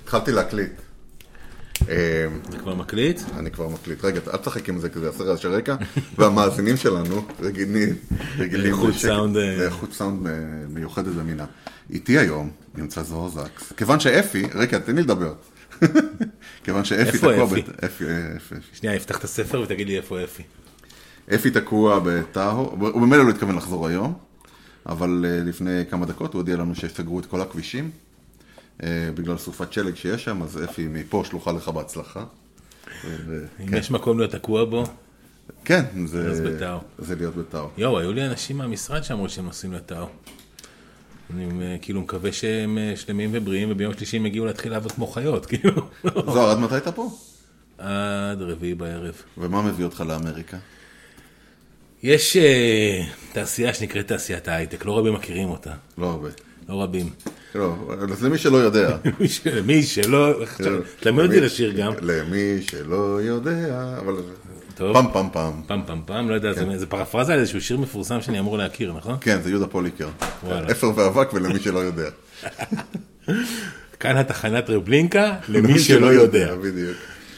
התחלתי להקליט. זה כבר מקליט? אני כבר מקליט. רגע, אל תשחק עם זה כזה, עשה רעש רקע, והמאזינים שלנו רגילים לאיכות סאונד מיוחדת במינה. איתי היום נמצא זוהר זקס. כיוון שאפי, רגע, תן לי לדבר. כיוון שאפי תקוע... איפה אפי? שנייה, יפתח את הספר ותגיד לי איפה אפי. אפי תקוע בטאו, הוא במילא לא התכוון לחזור היום, אבל לפני כמה דקות הוא הודיע לנו שסגרו את כל הכבישים, בגלל סופת שלג שיש שם, אז אפי מפה שלוחה לך בהצלחה. אם יש מקום להיות תקוע בו, כן, אז בטאו. זה להיות בטאו. יואו, היו לי אנשים מהמשרד שאמרו שהם עושים לטאו. אני כאילו מקווה שהם שלמים ובריאים, וביום שלישי הם הגיעו להתחיל לעבוד כמו חיות, כאילו. זוהר, עד מתי אתה פה? עד רביעי בערב. ומה מביא אותך לאמריקה? יש תעשייה שנקראת תעשיית ההייטק, לא רבים מכירים אותה. לא הרבה. לא רבים. לא, אז למי שלא יודע. למי שלא, תלמד אותי לשיר גם. למי שלא יודע, אבל... טוב. פם פם פם. פם פם פם, לא יודע, זה פרפרזה על איזשהו שיר מפורסם שאני אמור להכיר, נכון? כן, זה יהודה פוליקר. וואלה. אפר ואבק ולמי שלא יודע. כאן התחנת רבלינקה, למי שלא יודע. בדיוק.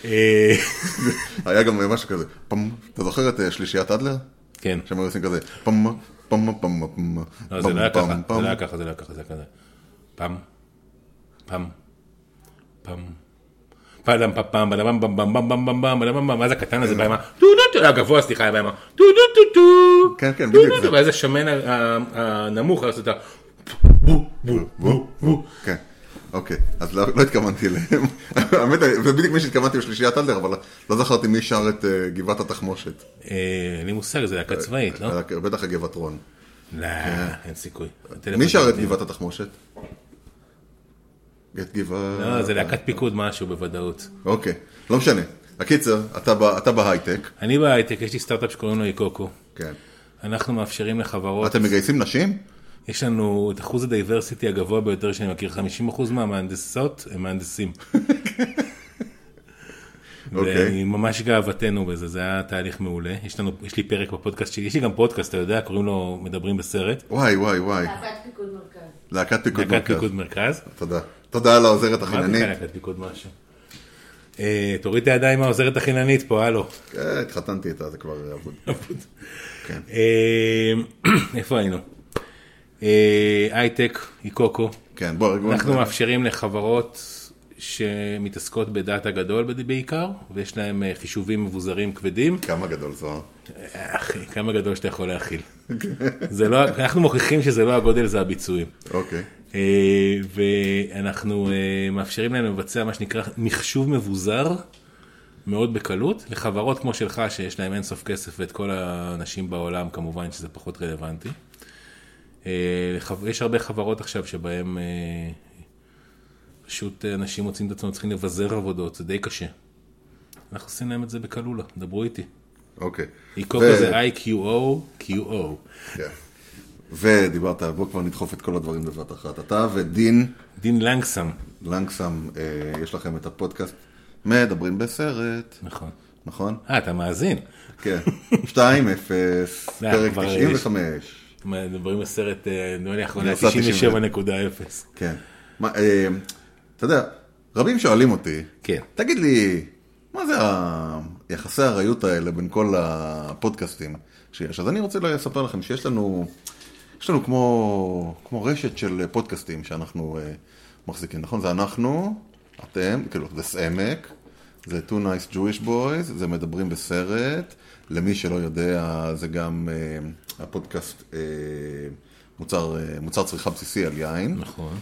היה גם משהו כזה, פם, אתה זוכר את שלישיית אדלר? כן. שהם עושים כזה, פם, פם, פם, פם. לא, זה לא היה ככה, זה לא היה ככה, זה לא היה ככה, זה כזה. פם, פם, פם. פעם, פעם, בלבם, בם, בם, בם, בם, בם, בם, בלבם, בם, מה זה הקטן הזה בהמה? טו-טו-טו, הגבוה, סליחה, היה בהמה. טו-טו-טו-טו. כן, כן, בדיוק זה. ואז השמן הנמוך, אז אתה... כן, אוקיי, אז לא התכוונתי אליהם. האמת, זה בדיוק מי שהתכוונתי בשלישיית אלדר, אבל לא זכרתי מי שר את גבעת התחמושת. אין לי מושג, זה להקה צבאית, לא? בטח הגבעתרון. לא, אין סיכוי. מי שר את גבעת התחמושת? לא, זה להקת פיקוד משהו בוודאות. אוקיי, לא משנה. הקיצר, אתה בהייטק. אני בהייטק, יש לי סטארט-אפ שקוראים לו איקוקו. כן. אנחנו מאפשרים לחברות... אתם מגייסים נשים? יש לנו את אחוז הדייברסיטי הגבוה ביותר שאני מכיר, 50% מהמהנדסות הם מהנדסים. אוקיי. ממש גאוותנו בזה, זה היה תהליך מעולה. יש לי פרק בפודקאסט שלי, יש לי גם פודקאסט, אתה יודע, קוראים לו מדברים בסרט. וואי. להקת פיקוד מרכז. תודה. תודה על העוזרת החיננית. מה זה להקת פיקוד משהו? תוריד את הידיים מהעוזרת החיננית פה, הלו. התחתנתי איתה, זה כבר עבוד. כן. איפה היינו? הייטק, איקוקו. כן, בוא. אנחנו מאפשרים לחברות שמתעסקות בדאטה גדול בעיקר, ויש להם חישובים מבוזרים כבדים. כמה גדול זוהר? אחי, כמה גדול שאתה יכול להכיל. אנחנו מוכיחים שזה לא הגודל, זה הביצועים. אוקיי. ואנחנו מאפשרים להם לבצע מה שנקרא מחשוב מבוזר, מאוד בקלות, לחברות כמו שלך שיש להם אינסוף כסף ואת כל האנשים בעולם, כמובן שזה פחות רלוונטי. יש הרבה חברות עכשיו שבהם פשוט אנשים מוצאים את עצמם צריכים לבזר עבודות, זה די קשה. אנחנו עושים להם את זה בקלולה, דברו איתי. אוקיי. איקוקו זה IQO. כן. ודיברת, בוא כבר נדחוף את כל הדברים בבת אחת. אתה ודין... דין לנגסם. לנגסם, יש לכם את הפודקאסט, מדברים בסרט. נכון. נכון? אתה מאזין. כן. 2-0, פרק 95. מדברים בסרט, נראה לי אחרונה, 97.0. כן. אתה יודע, רבים שואלים אותי, תגיד לי, מה זה היחסי הרעיות האלה בין כל הפודקאסטים שיש? אז אני רוצה לספר לכם שיש לנו כמו רשת של פודקאסטים שאנחנו מחזיקים, נכון? זה אנחנו, אתם, כאילו, זה סעמק, זה Two Nice Jewish Boys, זה מדברים בסרט, למי שלא יודע, זה גם הפודקאסט מוצר צריכה בסיסי על יין. נכון.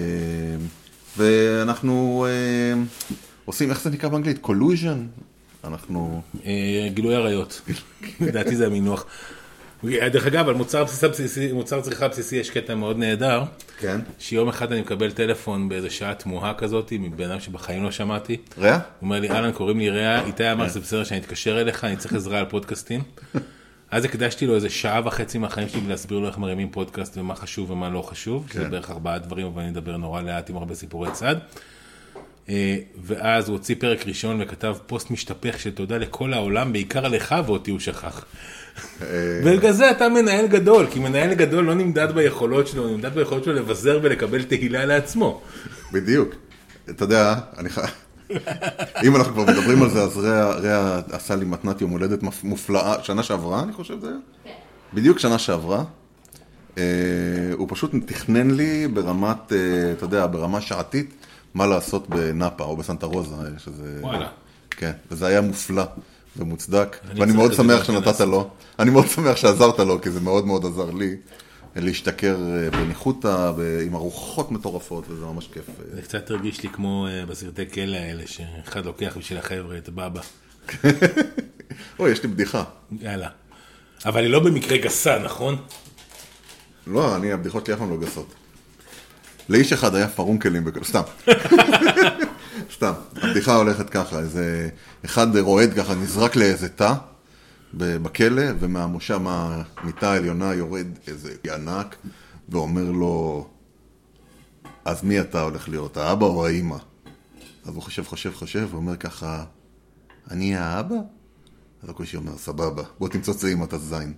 ואנחנו עושים, איך זה נקרא באנגלית? Collusion? אנחנו... גילוי עריות. לדעתי זה המינוח. דרך אגב, על מוצר צריכה בסיסי יש קטע מאוד נהדר. כן. שיום אחד אני מקבל טלפון באיזו שעה תמוהה כזאת, מבן אדם שבחיים לא שמעתי. רע? הוא אומר לי, אלן, קוראים לי רע, איתי אמר, זה בסדר שאני אתקשר אליך, אני צריך עזרה על פודקאסטים. אז הקדשתי לו איזה שעה וחצי מהחיים שלי להסביר לו איך מרימים פודקאסט ומה חשוב ומה לא חשוב. זה בערך 4 דברים, אבל אני אדבר נורא לאט עם הרבה סיפורי צד. ואז הוא הוציא פרק ראשון וכתב פוסט משתפך של תודה לכל העולם, בעיקר לך ואותי הוא שכח. ובגלל זה אתה מנהל גדול, כי מנהל גדול לא נמדד ביכולות שלו, נמדד ביכולות שלו לבזר ולקבל תהילה לעצמו. בדיוק. אתה יודע, אם אנחנו כבר מדברים על זה, אז רע עשה לי מתנת יום הולדת מופלאה, שנה שעברה, אני חושב זה היה? כן. בדיוק שנה שעברה. הוא פשוט תכנן לי ברמת, אתה יודע, ברמה שעתית, מה לעשות בנאפה או בסנטה רוזה. וואלה. כן, וזה היה מופלא ומוצדק, ואני מאוד שמח שנתת לו. אני מאוד שמח שעזרת לו, כי זה מאוד מאוד עזר לי. להשתכר בניחותה, עם ארוחות מטורפות, וזה ממש כיף. זה קצת הרגיש לי כמו בסרטי כלא האלה, שאחד לוקח בשביל החבר'ה את בבא. אוי, יש לי בדיחה. יאללה. אבל היא לא במקרה גסה, נכון? לא, הבדיחות שלי אף פעם לא גסות. לאיש אחד היה פרונקלים, סתם. סתם. הבדיחה הולכת ככה, איזה אחד רועד ככה, נזרק לאיזה תא, בכלא, ומהמושב, מהמיטה העליונה יורד איזה ענק, ואומר לו, אז מי אתה הולך להיות, האבא או האמא? אז הוא חושב, ואומר ככה, אני האבא? אז הקושי אומר, סבבה, בוא תמצא צא אמא את הזין.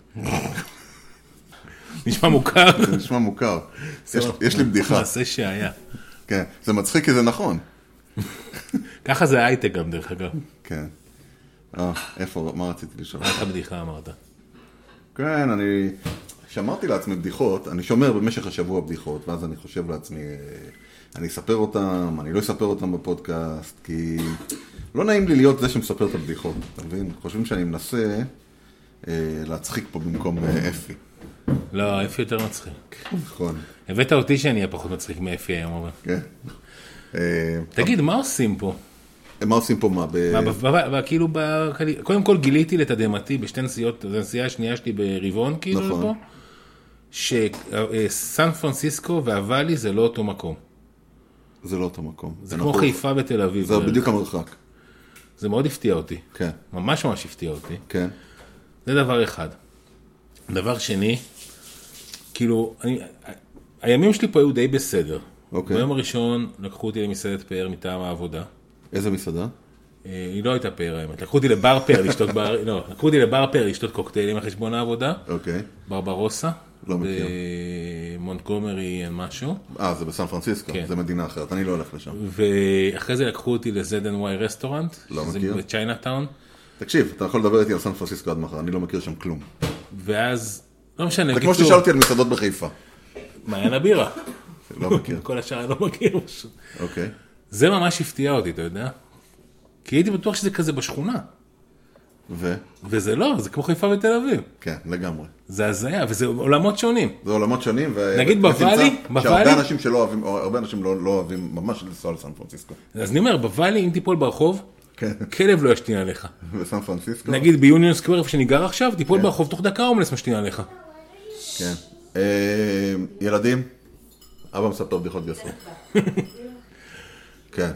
נשמע מוכר. זה נשמע מוכר. יש לי בדיחה. מעשה שהיה. כן, זה מצחיק כי זה נכון. ככה זה הייטק גם דרך אגב. כן. איפה, מה רציתי לשאול? איך הבדיחה אמרת? כן, אני שמרתי לעצמי בדיחות, אני שומר במשך השבוע בדיחות, ואז אני חושב לעצמי, אני אספר אותם, אני לא אספר אותם בפודקאסט, כי לא נעים לי להיות זה שמספר את הבדיחות, אתה מבין? חושבים שאני מנסה להצחיק פה במקום אפי. לא, אפי יותר מצחיק. נכון. הבאת אותי שאני אהיה פחות מצחיק מאפי היום, אבל. כן. תגיד, מה עושים פה? מה עושים פה מה? כאילו, קודם כל גיליתי לתדהמתי בשתי נסיעות, זו הנסיעה השנייה שלי ברבעון, כאילו פה, שסן פרנסיסקו והוואלי זה לא אותו מקום. זה לא אותו מקום. זה כמו חיפה בתל אביב. זה בדיוק המרחק. זה מאוד הפתיע אותי. כן. ממש ממש הפתיע אותי. כן. זה דבר אחד. דבר שני, כאילו, הימים שלי פה היו די בסדר. אוקיי. ביום הראשון לקחו אותי למסעדת פאר מטעם העבודה. איזה מסעדה? היא לא הייתה פאר האמת. לקחו אותי לבר פאר לשתות לא, לקחו אותי לבר פאר לשתות קוקטיילים על חשבון העבודה. אוקיי. ברברוסה. לא מכיר. במונטגומרי משהו. זה בסן פרנסיסקו. כן. זה מדינה אחרת. אני לא הולך לשם. ואחרי זה לקחו אותי ל-ZNY רסטורנט. לא מכיר. זה בצ'יינאטאון. תקשיב, אתה יכול לדבר איתי על סן פרנסיסקו עד מחר. אני לא מכיר שם כלום. ואז, לא משנה. זה כמו שתשאל אותי על מסעדות בחיפה. מעיין הבירה. לא מכיר. כל השאר לא מכיר. אוקיי. זה ממש הפתיע אותי, אתה יודע? כי הייתי בטוח שזה כזה בשכונה. וזה לא, זה כמו חיפה בתל אביב. כן, לגמרי. זה הזיה, וזה עולמות שונים. זה עולמות שונים, נגיד בוואלי, שהרבה אנשים שלא אוהבים, או הרבה אנשים לא אוהבים ממש לנסוע לסן פרנסיסקו. אז אני אומר, בוואלי, אם תיפול ברחוב, כלב לא ישתין עליך. בסן פרנסיסקו? נגיד ביוניון סקוור, איפה שאני גר עכשיו, תיפול ברחוב, תוך דקה הומלס משתין עליך. כן. ילדים, אבא מספר בדיחות גסות. כן.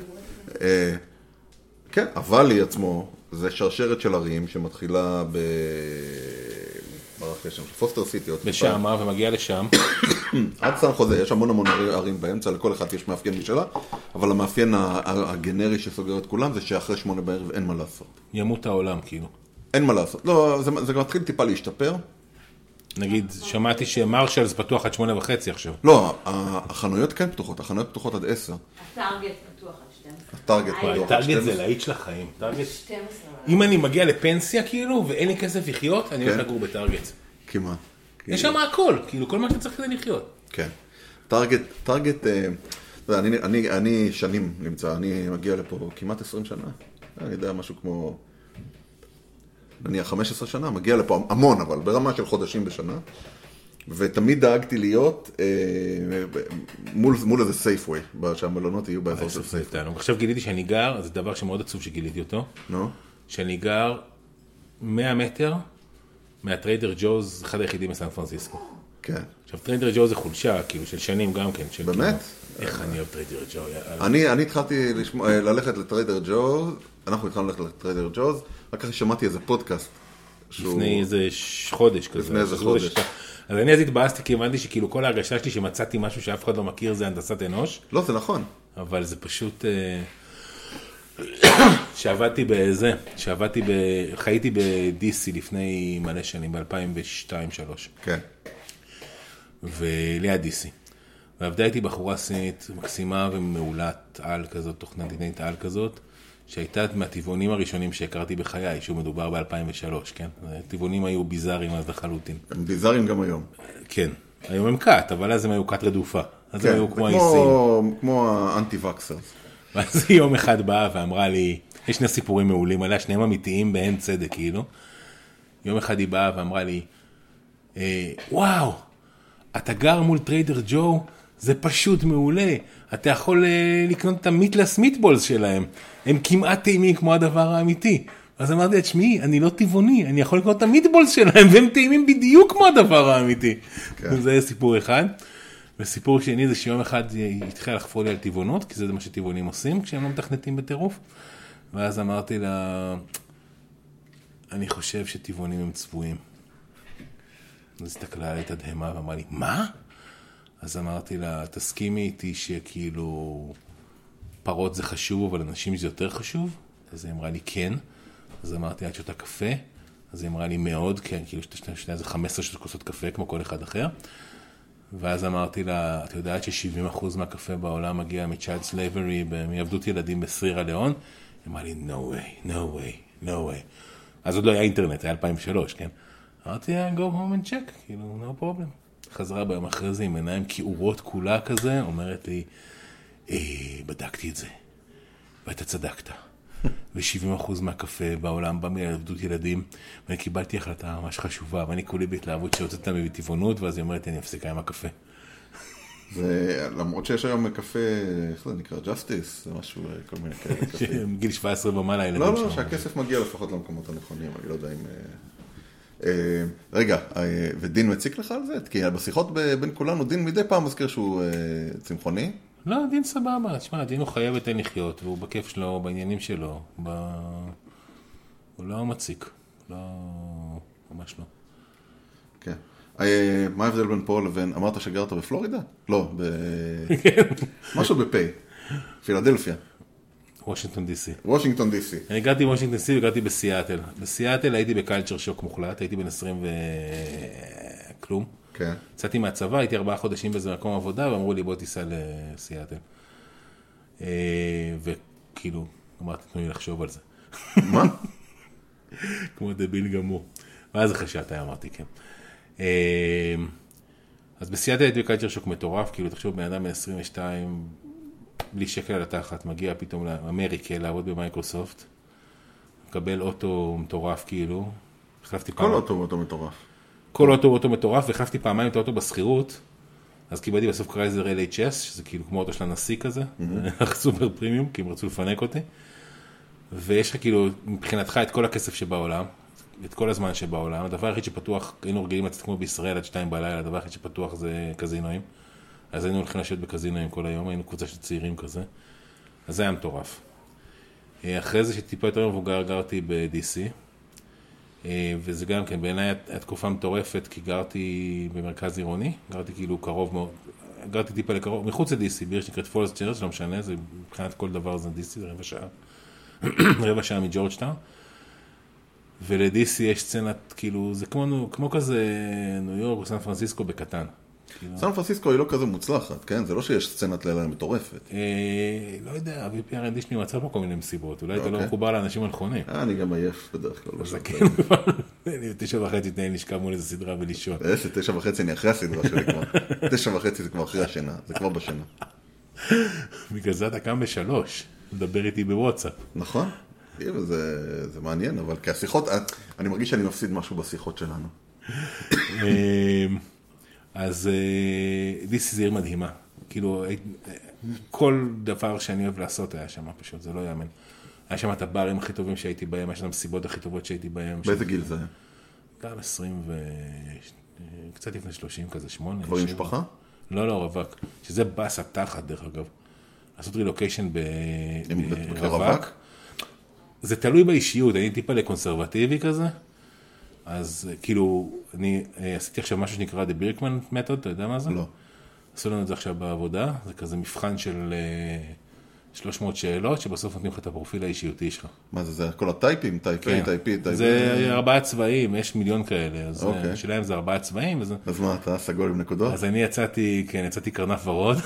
כן, הוואלי עצמו, זה שרשרת של ערים שמתחילה ברחש שם, פוסטר סיטי. בשם, ומגיע לשם. עד סן חוזה, יש המון ערים באמצע, לכל אחד יש מאפיין משלה, אבל המאפיין הגנרי שסוגר את כולם זה שאחרי 8 בערב אין מה לעשות. ימות העולם, כאילו. אין מה לעשות. לא, זה מתחיל טיפה להשתפר. נגיד, שמעתי שמרשלס פתוח עד 8:30 עכשיו. לא, החנויות כן פתוחות, החנויות פתוחות עד 10. הטארגט פתוח עד 12. הטארגט זה להיט של החיים. 12. אם אני מגיע לפנסיה כאילו, ואין לי כסף לחיות, אני הולך לגור בטארגט. כמעט. יש שם הכל, כאילו, כל מה שצריך כדי לחיות. כן. טארגט, אני שנים נמצא, אני מגיע לפה כמעט 20 שנה. אני יודע, משהו כמו, נניח 15 שנה, מגיע לפה המון, אבל ברמה של חודשים בשנה. ותמיד דאגתי להיות מול איזה סייפווי, שהמלונות יהיו באזור של סייפווי. עכשיו גיליתי שאני גר, זה דבר שמאוד עצוב שגיליתי אותו. נו? שאני גר 100 מטר מהטריידר ג'וז, אחד היחידים בסן פרנסיסקו. כן. עכשיו, טריידר ג'וז זה חולשה, כאילו, של שנים גם כן. באמת? איך אני אוהב טריידר ג'וז? אני התחלתי ללכת לטריידר ג'וז, אנחנו התחלנו ללכת לטריידר ג'וז, רק ככה שמעתי איזה פודקאסט. לפני איזה חודש כזה. לפני איזה חודש. אז אני אז התבאסתי כי הבנתי שכאילו כל ההרגשה שלי שמצאתי משהו שאף אחד לא מכיר זה הנדסת אנוש. לא, זה נכון. אבל זה פשוט, חייתי ב-DC לפני מלא שנים, ב-2002-2003. כן. וליד DC. ועבדה איתי בחורה סינית מקסימה ומעולת על כזאת, תוכנית על כזאת, שהייתה מהטבעונים הראשונים שהכרתי בחיי, שהוא מדובר ב-2003, כן? הטבעונים היו ביזאריים אז לחלוטין. הם ביזאריים גם היום. כן, היום הם קאט, אבל אז הם היו קאט רדופה. אז הם היו כמו האיסים. כמו האנטי-וקסרס. ואז היא יום אחד באה ואמרה לי, יש שני סיפורים מעולים עליה, שניהם אמיתיים בהן צדק, כאילו. יום אחד היא באה ואמרה לי, וואו, אתה גר מול טריידר ג'ו, זה פשוט מעולה. אתה יכול לקנות את המיטלס מיטבולס שלהם. הם כמעט טעימים כמו הדבר האמיתי. אז אמרתי, תשמעי, אני לא טבעוני, אני יכול לקנות את המיטבולס שלהם, והם טעימים בדיוק כמו הדבר האמיתי. כן. זה סיפור אחד. וסיפור שני זה שיום אחד התחיל לחפור לי על טבעונות, כי זה מה שטבעונים עושים כשהם לא מתכנתים בטירוף. ואז אמרתי לה, אני חושב שטבעונים הם צבועים. אז הסתכלה עלי תדהמה ואמרה לי, מה? אז אמרתי לה, תסכימי איתי שכאילו פרות זה חשוב, אבל אנשים זה יותר חשוב? אז היא אמרה לי, כן. אז אמרתי, את שותה קפה? אז היא אמרה לי, מאוד, כן, כאילו שתי זה 15 כוסות קפה, כמו כל אחד אחר. ואז אמרתי לה, את יודעת ש70% מהקפה בעולם מגיע מצ'יילד סלייברי, מעבדות ילדים בסרירה ליאון? היא אמרה לי, no way, no way, no way. אז עוד לא היה אינטרנט, היה 2003, כן? אמרתי, go home and check, כאילו, no problem. חזרה ביום אחרי זה עם עיניים כעורות כולה כזה, אומרת לי, בדקתי את זה, ואתה צדקת. ו70% מהקפה בעולם בא מעבדות ילדים, ואני קיבלתי החלטה ממש חשובה, ואני כולי בהתלהבות שיוצאת מטבעונות, ואז היא אומרת, אני אפסיקה עם הקפה. למרות שיש היום קפה, איך זה נקרא? ג'סטיס? זה משהו, כל מיני כאלה קפה. גיל 17 ומעלה ילדים. לא, שהכסף מגיע לפחות למקומות הנכונים, אני לא יודע אם... רגע, ודין מציק לך על זה? כי בשיחות בין כולנו, דין מדי פעם מזכיר שהוא צמחוני. לא, דין סבבה. תשמע, דין הוא חייב את אין לחיות, והוא בכיף שלו, בעניינים שלו. הוא לא מציק. לא... ממש לא. כן. מה ההבדל בין פה לבין... אמרת שגרת בפלורידה? לא, משהו בפיי. פילדלפיה. וושינגטון די.סי. וושינגטון די.סי. אני הגעתי בוושינגטון די.סי והגעתי בסיאטל. בסיאטל הייתי בקלצ'ר שוק מוחלט, הייתי בן 20 וכלום. כן. יצאתי מהצבא, הייתי 4 חודשים באיזה מקום עבודה, ואמרו לי בוא תיסע לסיאטל. וכאילו, אמרתי, תנו לי לחשוב על זה. מה? כמו דביל גמור. ואז אחרי שעתיים אמרתי, כן. אז בסיאטל הייתי בקלצ'ר שוק מטורף, כאילו תחשוב בן אדם בן 22, בלי שקל על התחת, מגיע פתאום לאמריקה לעבוד במייקרוסופט, מקבל אוטו מטורף כאילו, כל אוטו מטורף. כל אוטו מטורף, והחלפתי פעמיים את האוטו בסחירות, אז קיבלתי בסוף קרייזר LHS, שזה כאילו כמו אוטו של הנשיא כזה, סופר פרימיום, כי הם רצו לפנק אותי, ויש לך כאילו מבחינתך את כל הכסף שבעולם, את כל הזמן שבעולם, הדבר היחיד שפתוח, היינו רגילים לצאת כמו בישראל עד 2 בלילה, הדבר היחיד שפתוח זה קזינואים, אז היינו הולכים לשבת בקזינואים כל היום, היינו קבוצה של צעירים כזה, אז זה היה מטורף. אחרי זה שטיפה יותר מבוגר גרתי ב-DC, וזה גם כן, בעיניי התקופה מטורפת, כי גרתי במרכז עירוני, גרתי כאילו קרוב מאוד, גרתי טיפה לקרוב, מחוץ ל-DC, בעיר שנקראת פולס צ'רץ, לא משנה, זה מבחינת כל דבר זה DC, זה רבע שעה מג'ורג'טאון, ול-DC יש סצנת, כאילו, זה כמו כזה ניו יורק או סן פרנסיסקו בקטן. סן פרנסיסקו היא לא כזה מוצלחת, כן? זה לא שיש סצנת לילה מטורפת. לא יודע, ה-VPRND שלי מצא פה כל מיני מסיבות, אולי אתה לא מחובר לאנשים הנכונים. אני גם עייף בדרך כלל. אז כן, אני 9:30 תנהל לשכב מול איזה סדרה ולישון. 9:30 אני אחרי הסדרה שלי כבר. 9:30 זה כבר אחרי השינה, זה כבר בשינה. בגלל זה אתה קם ב3, מדבר איתי בוואטסאפ. נכון. זה מעניין, אבל כהשיחות, אני מרגיש שאני מפסיד משהו בשיחות שלנו. אז DC זה עיר מדהימה. כאילו, כל דבר שאני אוהב לעשות היה שם פשוט, זה לא יאמן. היה שם את הברים הכי טובים שהייתי בהם, היה שם המסיבות הכי טובות שהייתי בהם. באיזה גיל זה? גם 20 קצת לפני 30 כזה, 8. כבר עם משפחה? לא, רווק. שזה בס התחת, דרך אגב. לעשות רילוקיישן ברווק. זה תלוי באישיות, אני טיפה לקונסרבטיבי כזה. אז כאילו, אני עשיתי עכשיו משהו שנקרא The Birkman Method, אתה יודע מה זה? לא. עשו לנו את זה עכשיו בעבודה, זה כזה מבחן 300 שאלות שבסוף נותנים לך את הפרופיל האישיותי שלך. מה זה? זה כל הטייפים? טייפי, טייפי. זה 4 צבעים, יש מיליון כאלה. אז שלהם זה 4 צבעים. אז מה, אתה סגול עם נקודות? אז אני יצאתי קרנף ורוד.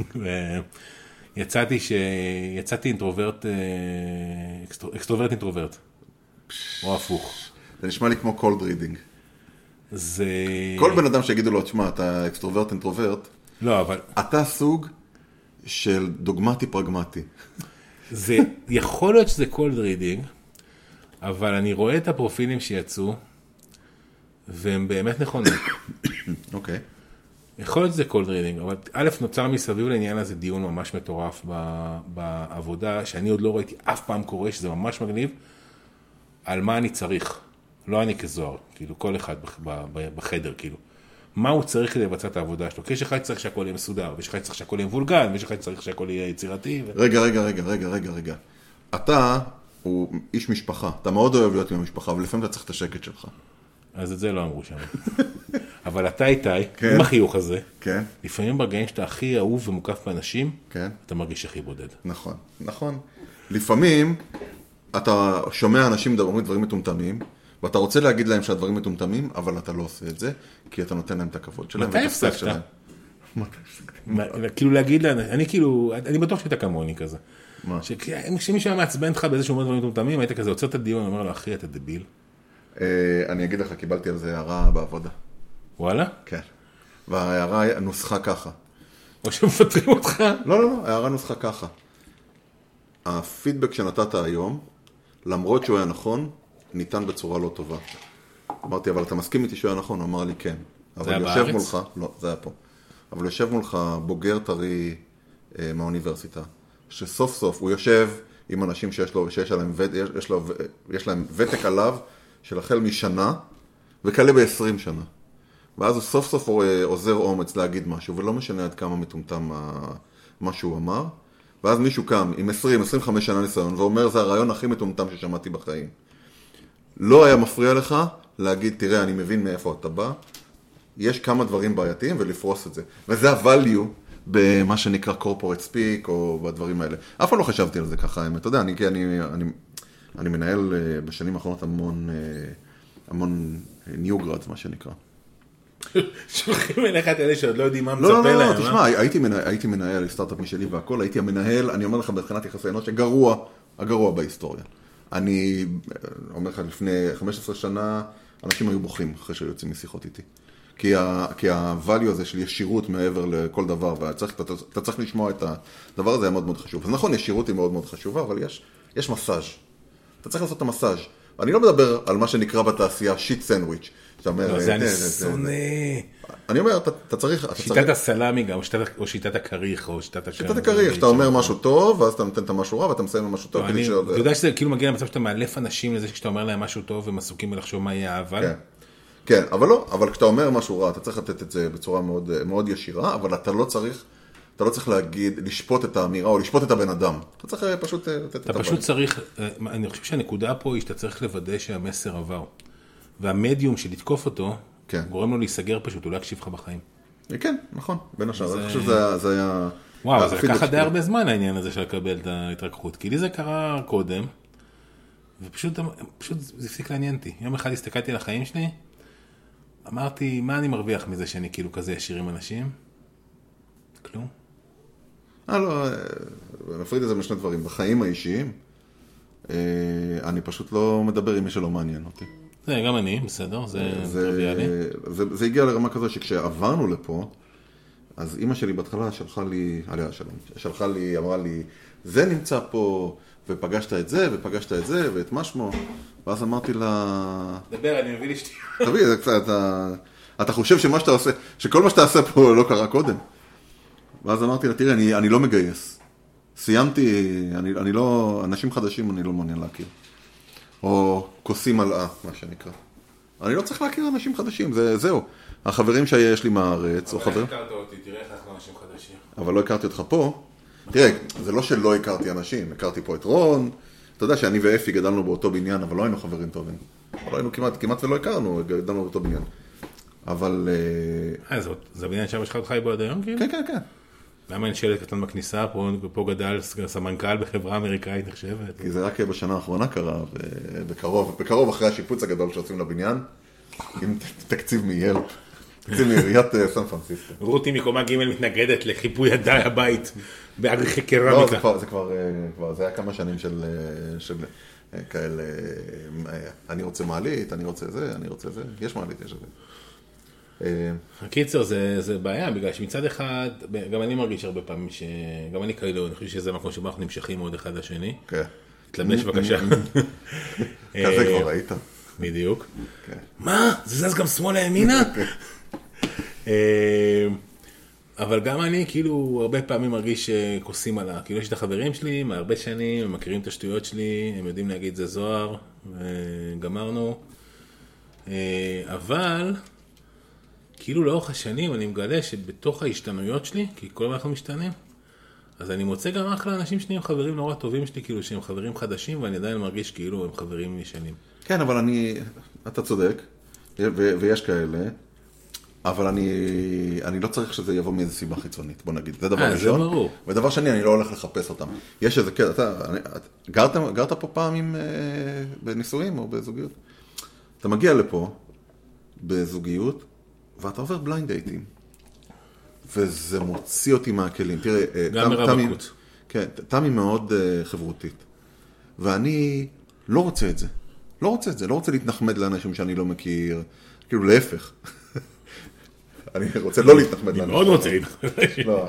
יצאתי אינטרוברט, אקסטרוברט אינטרוברט. או הפוך. זה נשמע לי כמו קולד רידינג. זה... כל בן אדם שיגידו לו, תשמע, אתה אקסטרוברט אינטרוברט. לא, אבל... אתה סוג של דוגמטי פרגמטי. זה יכול להיות שזה קולד רידינג, אבל אני רואה את הפרופילים שיצאו, והם באמת נכונים. אוקיי. יכול להיות שזה קולד רידינג, אבל א' נוצר מסביב לעניין הזה דיון ממש מטורף בעבודה, שאני עוד לא ראיתי אף פעם קורה, שזה ממש מגניב, על מה אני צריך. לא אני כזוהר, כאילו כל אחד בחדר, כאילו. מה הוא צריך כדי לבצע את העבודה שלו? כי יש אחד צריך שהכל יהיה מסודר, ויש אחד צריך שהכל יהיה מבולגן, ויש אחד צריך שהכל יהיה יצירתי. רגע. אתה הוא איש משפחה, אתה מאוד אוהב להיות עם המשפחה, ולפעמים אתה צריך את השקט שלך. אז את זה לא אמרו שם. אבל אתה איתי, עם החיוך הזה, לפעמים ברגעים שאתה הכי אהוב ומוקף באנשים, אתה מרגיש הכי בודד. נכון. לפעמים אתה שומע אנשים אומרים דברים מטומטמים, ואתה רוצה להגיד להם שהדברים מטומטמים, אבל אתה לא עושה את זה, כי אתה נותן להם את הכבוד שלהם. מתי הפסקת? כאילו להגיד להם, אני בטוח שאתה כמוני כזה. מה? כשמישהו היה מעצבן לך באיזשהו אומר דברים מטומטמים, היית כזה, עוצר את הדיון, אומר לו, אחי, אתה דביל. אני אגיד לך, קיבלתי על זה הערה בעבודה. וואלה? כן. וההערה נוסחה ככה. או שמפטרים אותך? לא, ההערה נוסחה ככה. הפידבק שנתת היום, למרות שהוא היה נכון, ניתן בצורה לא טובה. אמרתי, אבל אתה מסכים איתי שהוא היה נכון? הוא אמר לי, כן. זה היה בארץ? מולך, לא, זה היה פה. אבל יושב מולך בוגר טרי מהאוניברסיטה, שסוף סוף הוא יושב עם אנשים שיש להם ותק עליו, של החל משנה, וכאלה ב-20 שנה. ואז הוא סוף סוף עוזר אומץ להגיד משהו, ולא משנה עד כמה מטומטם מה שהוא אמר. ואז מישהו קם עם 20-25 שנה ניסיון, ואומר, זה הרעיון הכי מטומטם ששמעתי בחיים. לא היה מפריע לך להגיד, תראה, אני מבין מאיפה אתה בא, יש כמה דברים בעייתיים ולפרוס את זה. וזה ה-value במה שנקרא corporate speak, או בדברים האלה. אף פעם לא חשבתי על זה ככה, האמת. אתה יודע, אני מנהל בשנים האחרונות המון new grads, מה שנקרא. שולחים אליך את אלה שעוד לא יודעים מה מצפה להם. לא, תשמע, הייתי מנהל סטארט-אפ משלי והכל, הייתי המנהל, אני אומר לך מבחינת יחסי אנוש, הגרוע בהיסטוריה. אני אומר לך, לפני 15 שנה, אנשים היו בוכים אחרי שיוצאים משיחות איתי. כי ה-value הזה של ישירות מעבר לכל דבר, ואתה צריך לשמוע את הדבר הזה, היה מאוד מאוד חשוב. אז נכון, ישירות היא מאוד מאוד חשובה, אבל יש מסאז'. אתה צריך לעשות את המסאז'. אני לא מדבר על מה שנקרא בתעשייה שיט סנדוויץ'. זה אני שונא. אני אומר, אתה צריך... שיטת הסלאמי גם, או שיטת הכריך, או שיטת שיטת הכריך, אתה אומר משהו טוב, ואז אתה נותן את המשהו רע, ואתה מסיים עם משהו טוב. אתה יודע שזה כאילו מגיע למצב שאתה מאלף אנשים לזה שאתה אומר להם משהו טוב, והם עסוקים בלחשוב מה יהיה האבל. כן, אבל לא, אבל כשאתה אומר משהו רע, אתה צריך לתת את זה בצורה מאוד, מאוד ישירה, אבל אתה לא צריך להגיד, לשפוט את האמירה, או לשפוט את הבן אדם. אתה צריך פשוט לתת את אתה פשוט צריך, אני חושב שהנקודה פה היא שאתה צריך לוודא שהמסר עבר. והמדיום של לתקוף אותו, גורם לו להיסגר פשוט, הוא לא יקשיב לך בחיים. כן, נכון, בין השאר. אני חושב שזה היה... וואו, זה לקח די הרבה זמן העניין הזה של לקבל את ההתרככות. כי לי זה קרה קודם, ופשוט זה הפסיק לעניין אותי. יום אחד הסתכלתי על החיים שלי, אמרתי, מה אני מרוויח מזה שאני כאילו כזה ישיר עם אנשים? כלום. לא, נפריד את זה משני דברים. בחיים האישיים, אני פשוט לא מדבר עם מי שלא מעניין אותי. זה גם אני, בסדר, זה טריוויאלי. זה הגיע לרמה כזו שכשעברנו לפה, אז אמא שלי בהתחלה שלחה לי, עליה שלום, אמרה לי, זה נמצא פה, ופגשת את זה, ופגשת את זה, ואת מה שמו, ואז אמרתי לה... דבר, אני מביא לי שתי. תביא, אתה חושב שמה שאתה עושה, שכל מה שאתה עושה פה לא קרה קודם. ואז אמרתי לה, תראה, אני לא מגייס. סיימתי, אני לא, אנשים חדשים אני לא מעוניין להכיר. או כוסים על מה שנקרא. אני לא צריך להכיר אנשים חדשים, זהו. החברים שיש לי מהארץ, או חבר... אבל הכרת אותי, תראה איך אנחנו אנשים חדשים. אבל לא הכרתי אותך פה. תראה, זה לא שלא הכרתי אנשים, הכרתי פה את רון. אתה יודע שאני ואפי גדלנו באותו בניין, אבל לא היינו חברים טובים. לא היינו כמעט ולא הכרנו, גדלנו באותו בניין. אבל... זה הבניין שאבא שלך עוד חי בו עד היום, כאילו? כן. למה אין שלט קטן בכניסה? פה גדל סמנכ"ל בחברה אמריקאית נחשבת. כי זה רק בשנה האחרונה קרה, בקרוב אחרי השיפוץ הגדול שעושים לבניין, עם תקציב מיילפ, תקציב מעיריית סן פרנסיסקו. רותי מקומה ג' מתנגדת לחיפוי הבית באגריכי קרמיקה. לא, זה כבר, זה היה כמה שנים של כאלה, אני רוצה מעלית, אני רוצה זה, יש מעלית, יש זה. הקיצר זה בעיה, בגלל שמצד אחד, גם אני מרגיש הרבה פעמים גם אני כאלה, אני חושב שזה מקום שבו אנחנו נמשכים עוד אחד לשני. כן. תלמש בבקשה. כזה כבר ראית. בדיוק. מה? זה זז גם שמאלה ימינה? אבל גם אני כאילו הרבה פעמים מרגיש כוסים עלה. כאילו יש את החברים שלי מהרבה שנים, הם מכירים את השטויות שלי, הם יודעים להגיד זה זוהר, וגמרנו. אבל כאילו לאורך השנים אני מגלה שבתוך ההשתנויות שלי, כי כל מה אנחנו משתנים, אז אני מוצא גם אחלה אנשים שניים חברים נורא טובים שלי, כאילו שהם חברים חדשים, ואני עדיין מרגיש כאילו הם חברים ישנים. כן, אבל אתה צודק, ויש כאלה, אבל אני לא צריך שזה יבוא מאיזו סיבה חיצונית, בוא נגיד. זה דבר ראשון. זה ברור. ודבר שני, אני לא הולך לחפש אותם. יש איזה, כן, גרת פה פעם בנישואים או בזוגיות? אתה מגיע לפה בזוגיות, ואתה עובר בליינד דייטים. וזה מוציא אותי מהכלים. תראה, גם מרווקות. כן, תמי מאוד חברותית. ואני לא רוצה את זה. לא רוצה להתנחמד לאנשים שאני לא מכיר. כאילו, להפך. אני רוצה לא להתנחמד לאנשים. אני מאוד רוצה להתנחמד. לא,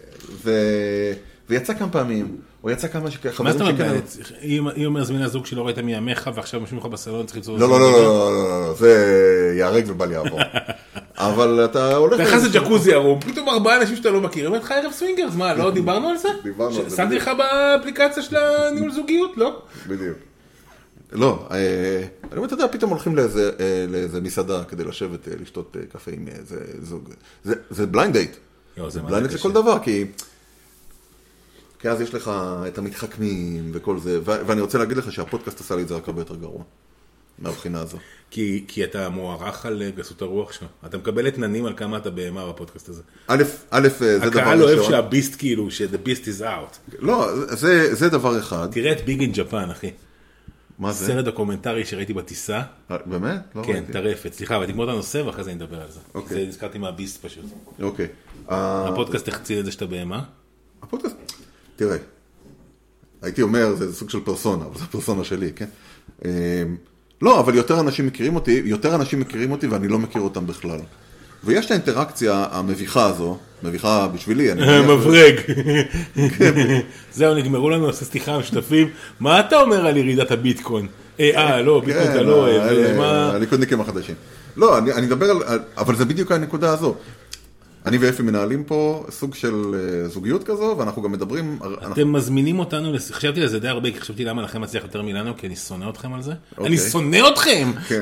ויצא כמה פעמים, או יצא כמה חברים מה זאת אומרת? היא אומר זמינה זוג שלא ראית מימיך, ועכשיו משהו ממך בסלון, צריך לצור... לא, זה יערק ובל יעבור. אבל אתה הולך... אתה חסד ג'קוזי ערום, פתאום 4 אנשים שאתה לא מכיר, אמרת לך ערב סווינגרס, מה, לא דיברנו על זה? דיברנו על זה. שמתי לך באפליקציה של הניהול זוגיות, לא? בדיוק. לא, אני אומר, אתה יודע, פתאום הולכים לאיזה מסעדה כדי לשבת, לשתות קפה עם איזה זוג. זה בליינד דייט. זה בליינד דייט לכל דבר, כי אז יש לך את המתחכמים וכל זה, ואני רוצה להגיד לך שהפודקאסט עשה לי את זה רק הרבה יותר גרוע, מהבחינה הזו. כי אתה מוערך על גסות הרוח שלך. אתה מקבל התננים על כמה אתה בהמה בפודקאסט הזה. א', זה דבר ראשון. הקהל אוהב שהביסט כאילו, the beast is out. לא, זה דבר אחד. תראה את ביג אין ג'פן, אחי. מה זה? סרט דוקומנטרי שראיתי בטיסה. באמת? לא כן, ראיתי. טרפת. סליחה, אבל תגמור את הנושא ואחרי זה נדבר על זה. אוקיי. זה נזכרתי מהביסט פשוט. אוקיי. הפודקאסט תחצי את זה שאתה בהמה? הפודקאסט, תראה, הייתי אומר, זה סוג של פרסונה, אבל זה פרסונה שלי, כן? לא, אבל יותר אנשים מכירים אותי ואני לא מכיר אותם בכלל. ויש את האינטראקציה המביכה הזו, מביכה בשבילי. מברג. זהו, נגמרו לנו עושה סליחה המשתפים. מה אתה אומר על ירידת הביטקוין? לא, ביטקוין אתה לא אוהב. הליכודניקים החדשים. לא, אני מדבר על, אבל זה בדיוק הנקודה הזו. אני ואפי מנהלים פה סוג של זוגיות כזו, ואנחנו גם מדברים... אתם מזמינים אותנו, חשבתי על זה די הרבה, כי חשבתי למה לכם מצליח יותר מילנו, כי אני שונא אתכם על זה. אני שונא אתכם! כן.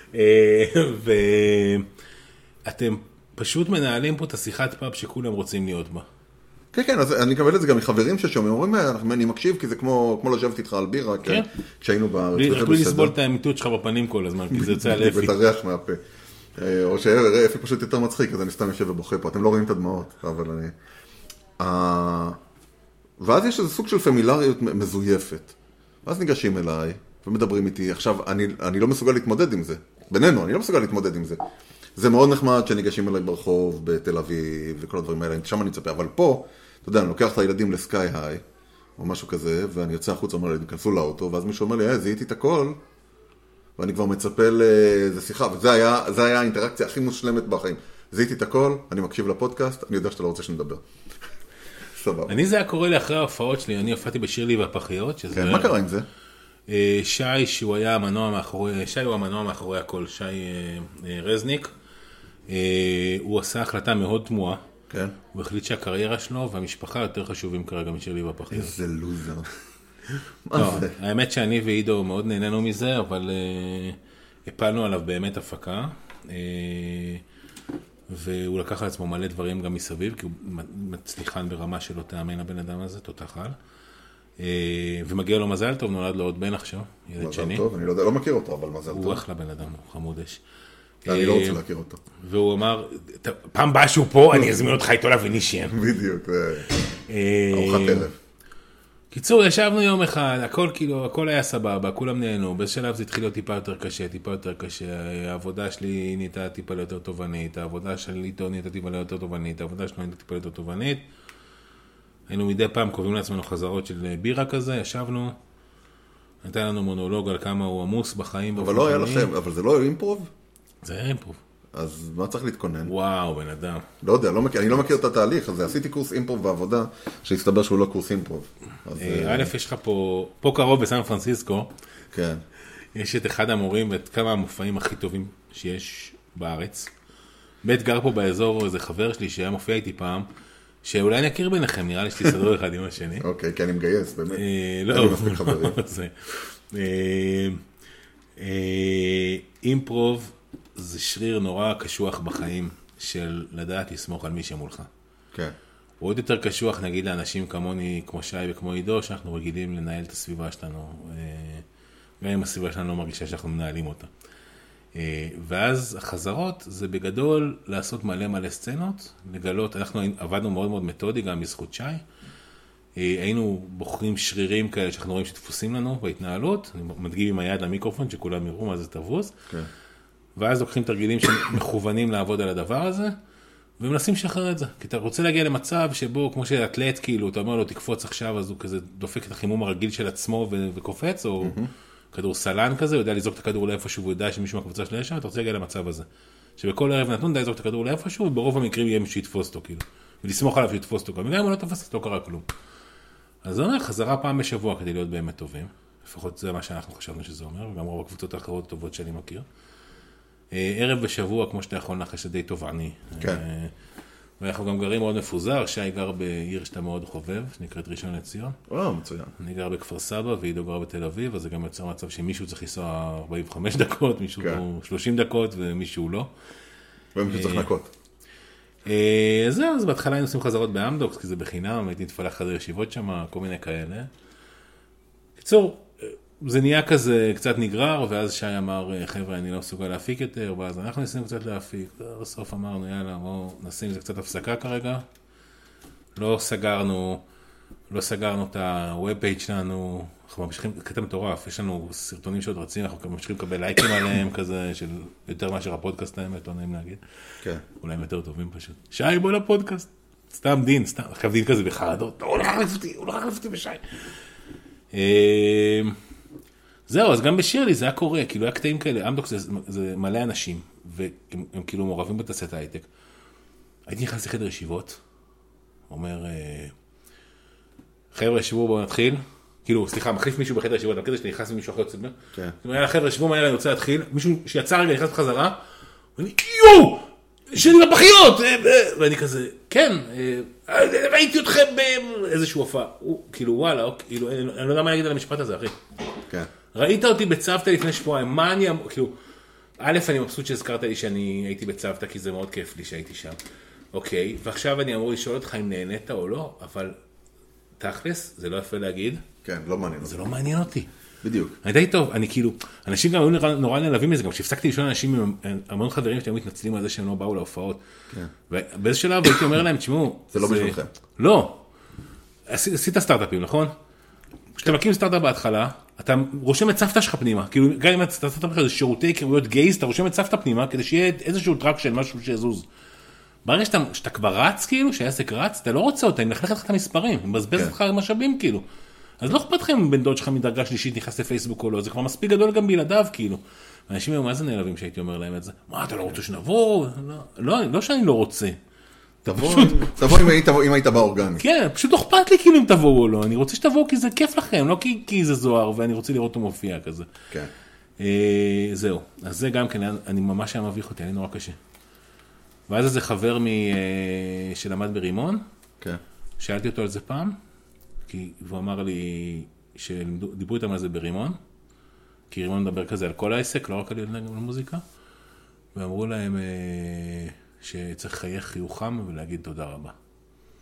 ואתם פשוט מנהלים פה את השיחת פאב שכולם רוצים להיות בה. כן, כן, אז אני אקבל את זה גם מחברים ששומעים, אומרים, אני מקשיב, כי זה כמו לשבת איתך על בירה, כשהיינו רק בלי לסבול את האמיתות שלך בפנים כל הזמן, כי זה יוצא על אפי. ואת הריח מהפה. או שאפי פשוט יותר מצחיק, אז אני סתם יושב ובוכה פה. אתם לא רואים את הדמעות, אבל אני... ואז יש איזה סוג של פמילריות מזויפת. ואז ניגשים אליי ומדברים איתי. עכשיו, אני לא מסוגל להתמודד עם זה. בינינו, אני לא מסוגל להתמודד עם זה. זה מאוד נחמד שניגשים אליי ברחוב, בתל אביב, וכל הדברים האלה. שם אני מצפה. אבל פה, אתה יודע, אני לוקח את הילדים לסקאי היי, או משהו כזה, ואני יוצא החוץ, אומר להם, כנסו לאוטו, ואז מישהו אומר לי, זיהיתי את הכל, ואני כבר מצפה לאיזה שיחה, וזה היה האינטראקציה הכי מושלמת בחיים. זיהיתי את הכל, אני מקשיב לפודקאסט, אני יודע שאתה לא רוצה שנדבר. סבבה. אני זה היה קורה לי אחרי ההופעות שלי, אני הופעתי בשירלי והפחיות. כן, מה קרה עם זה? שי, שהוא היה המנוע מאחורי, שי הוא המנוע מאחורי הכל, שי רזניק, הוא עשה החלטה מאוד תמוהה. כן. הוא החליט שהקריירה שלו והמשפחה יותר חשובים כרגע משירלי והפחיות. איזה לוזר. לא, האמת שאני ועידו מאוד נהנינו מזה, אבל הפלנו עליו באמת הפקה, והוא לקח על עצמו מלא דברים גם מסביב, כי הוא מצליחן ברמה שלא תאמן הבן אדם הזה, תותח על. ומגיע לו מזל טוב, נולד לו עוד בן עכשיו, ילד שני. מזל טוב, אני לא מכיר אותו, אבל מזל טוב. הוא אחלה בן אדם, הוא חמודש. אני לא רוצה להכיר אותו. והוא אמר, פעם באה שהוא פה, אני אזמין אותך איתו לוינישיאן. בדיוק, ארוחת ערב. קיצור, ישבנו יום אחד, הכל היה סבבה, כולם נהנו, בשלב זה התחיל להיות טיפה יותר קשה, העבודה שלי נהייתה טיפה יותר תובנית, העבודה שלי איתו נהייתה טיפה יותר תובנית, העבודה שלנו נהייתה טיפה יותר תובנית. היינו מדי פעם קובעים לעצמנו חזרות של בירה כזה, ישבנו, נתן לנו מונולוג על כמה הוא עמוס בחיים. אבל לא היה לכם, אבל זה לא אימפרוב? זה היה אימפרוב. אז מה צריך להתכונן? וואו, בן אדם. לא יודע, אני לא מכיר את התהליך, אז עשיתי קורס אימפרוב בעבודה, שהסתבר שהוא לא קורס אימפרוב. א', יש לך פה קרוב בסן פרנסיסקו, כן. יש את אחד המורים ואת כמה המופעים הכי טובים שיש בארץ. ב' גר פה באזור איזה חבר שלי שהיה מופיע איתי פעם, שאולי אני אכיר ביניכם, נראה לי שתסתדרו אחד עם השני. אוקיי, כי אני מגייס, באמת. לא, אימפרוב זה שריר נורא קשוח בחיים של לדעת לסמוך על מי שמולך. כן. הוא עוד יותר קשוח נגיד לאנשים כמוני, כמו שי וכמו עידו, שאנחנו רגילים לנהל את הסביבה שלנו, גם אם הסביבה שלנו לא מרגישה שאנחנו מנהלים אותה. ואז החזרות זה בגדול לעשות מלא סצנות, לגלות, אנחנו עבדנו מאוד מאוד מתודי גם בזכות שי, היינו בוחרים שרירים כאלה שאנחנו רואים שתפוסים לנו בהתנהלות, אני מדגיב עם היד למיקרופון שכולם יראו מה זה תבוס, כן. ואז לוקחים תרגילים שמכוונים לעבוד על הדבר הזה, ומנסים לשחרר את זה, כי אתה רוצה להגיע למצב שבו, כמו שאתלט כאילו, אתה אומר לו תקפוץ עכשיו, אז הוא כזה דופק את החימום הרגיל של עצמו וקופץ, או כדור סלן כזה, הוא יודע לזרוק את הכדור לאיפשהו, והוא יודע שמישהו מהקבוצה שלו יש שם, אתה רוצה להגיע למצב הזה. שבכל ערב נתון די לזרוק את הכדור לאיפשהו, וברוב המקרים יהיה מישהו שיתפוס אותו כאילו, ולסמוך עליו שיתפוס אותו, וגם אם הוא לא תפס, לא קרה כלום. אז זה אומר, חזרה פעם בשבוע כדי להיות באמת טובים, לפחות זה מה שאנחנו חשבנו שזה אומר, וגם רוב הקבוצות האחרות טובות שאני מכיר. ערב בשבוע, כמו שאתה יכול לנחש, זה די תובעני. כן. ואנחנו גם גרים מאוד מפוזר, שי גר בעיר שאתה מאוד חובב, שנקראת ראשון לציון. מצוין. אני גר בכפר סבא, ועידו גר בתל אביב, אז זה גם יוצר מצב שמישהו צריך לנסוע 45 דקות, מישהו 30 דקות, ומישהו לא. ומישהו צריך לנקות. זהו, אז בהתחלה היינו עושים חזרות באמדוקס, כי זה בחינם, הייתי נתפלח חדר ישיבות שם, כל מיני כאלה. קיצור, זה נהיה כזה קצת נגרר, ואז שי אמר, חבר'ה, אני לא מסוגל להפיק יותר, ואז אנחנו ניסינו קצת להפיק, בסוף אמרנו, יאללה, בואו נשים לזה קצת הפסקה כרגע. לא סגרנו את הווב פייג' שלנו, אנחנו ממשיכים, קטע מטורף, יש לנו סרטונים שעוד רצים, אנחנו ממשיכים לקבל לייקים עליהם כזה, של יותר מאשר הפודקאסט האמת, לא נעים להגיד. כן. אולי הם יותר טובים פשוט. שי, בוא לפודקאסט. סתם דין, עכשיו דין כזה בחרדות, הוא לא להחליף אותי בשי. זהו, אז גם בשירלי זה היה קורה, כאילו היה קטעים כאלה, אמדוקס זה מלא אנשים, והם כאילו מעורבים בתעשיית ההייטק. הייתי נכנס לחדר ישיבות, אומר, חבר'ה, שבו, בואו נתחיל. כאילו, סליחה, מחליף מישהו בחדר ישיבות, אבל כזה שאני נכנס למישהו אחר יוצא, יאללה, חבר'ה, שבו, מהר, אני רוצה להתחיל. מישהו שיצא רגע, נכנס בחזרה, ואני, יואו, שני בפחיות! ואני כזה, כן, ראיתי אתכם באיזשהו הופעה. כאילו, וואלה, כאילו, אני לא יודע מה להגיד על המשפט הזה, אחי. כן. ראית אותי בצוותא לפני שבועיים, מה אני, כאילו, א', אני מבסוט שהזכרת לי שאני הייתי בצוותא, כי זה מאוד כיף לי שהייתי שם. אוקיי, ועכשיו אני אמור לשאול אותך אם נהנית או לא, אבל תכלס, זה לא יפה להגיד. כן, לא מעניין. זה לא מעניין אותי. בדיוק. אני די טוב, אני כאילו, אנשים גם היו נורא נלהבים מזה, גם שהפסקתי לשאול אנשים עם המון חברים שהיו מתנצלים על זה שהם לא באו להופעות. כן. ובאיזה שלב הייתי אומר להם, תשמעו, זה לא בשבילכם. לא. עשית סטארט-אפים, נכון? כשאתה מקים סטארט-אפ בהתחלה, אתה רושם את סבתא שלך פנימה, כאילו גם אם אתה סטארט-אפ זה שירותי היכרויות גייז, אתה רושם את סבתא פנימה כדי שיהיה איזשהו טראק של משהו שיזוז. ברגע שאתה כבר רץ, כאילו, שהעסק רץ, אתה לא רוצה אותה, אם נחלך לך את המספרים, אם מבזבז לך משאבים, כאילו. אז לא אכפת לכם אם בן דוד שלך מדרגה שלישית נכנס לפייסבוק או לא, זה כבר מספיק גדול גם בלעדיו, כאילו. אנשים היו מה זה נעלבים שהייתי אומר להם את זה? מה, אתה לא רוצה שנבוא? לא שאני לא רוצה. תבוא אם היית באורגני. כן, פשוט לא אכפת לי כאילו אם תבואו או לא, אני רוצה שתבואו כי זה כיף לכם, לא כי זה זוהר ואני רוצה לראות אותו מופיע כזה. כן. זהו, אז זה גם כן, אני ממש היה מביך אותי, אני נורא קשה. ואז איזה חבר שלמד ברימון, שאלתי אותו על זה פעם, כי הוא אמר לי שדיברו איתם על זה ברימון, כי רימון מדבר כזה על כל העסק, לא רק על מוזיקה, ואמרו להם שצריך לחייך חיוכם ולהגיד תודה רבה.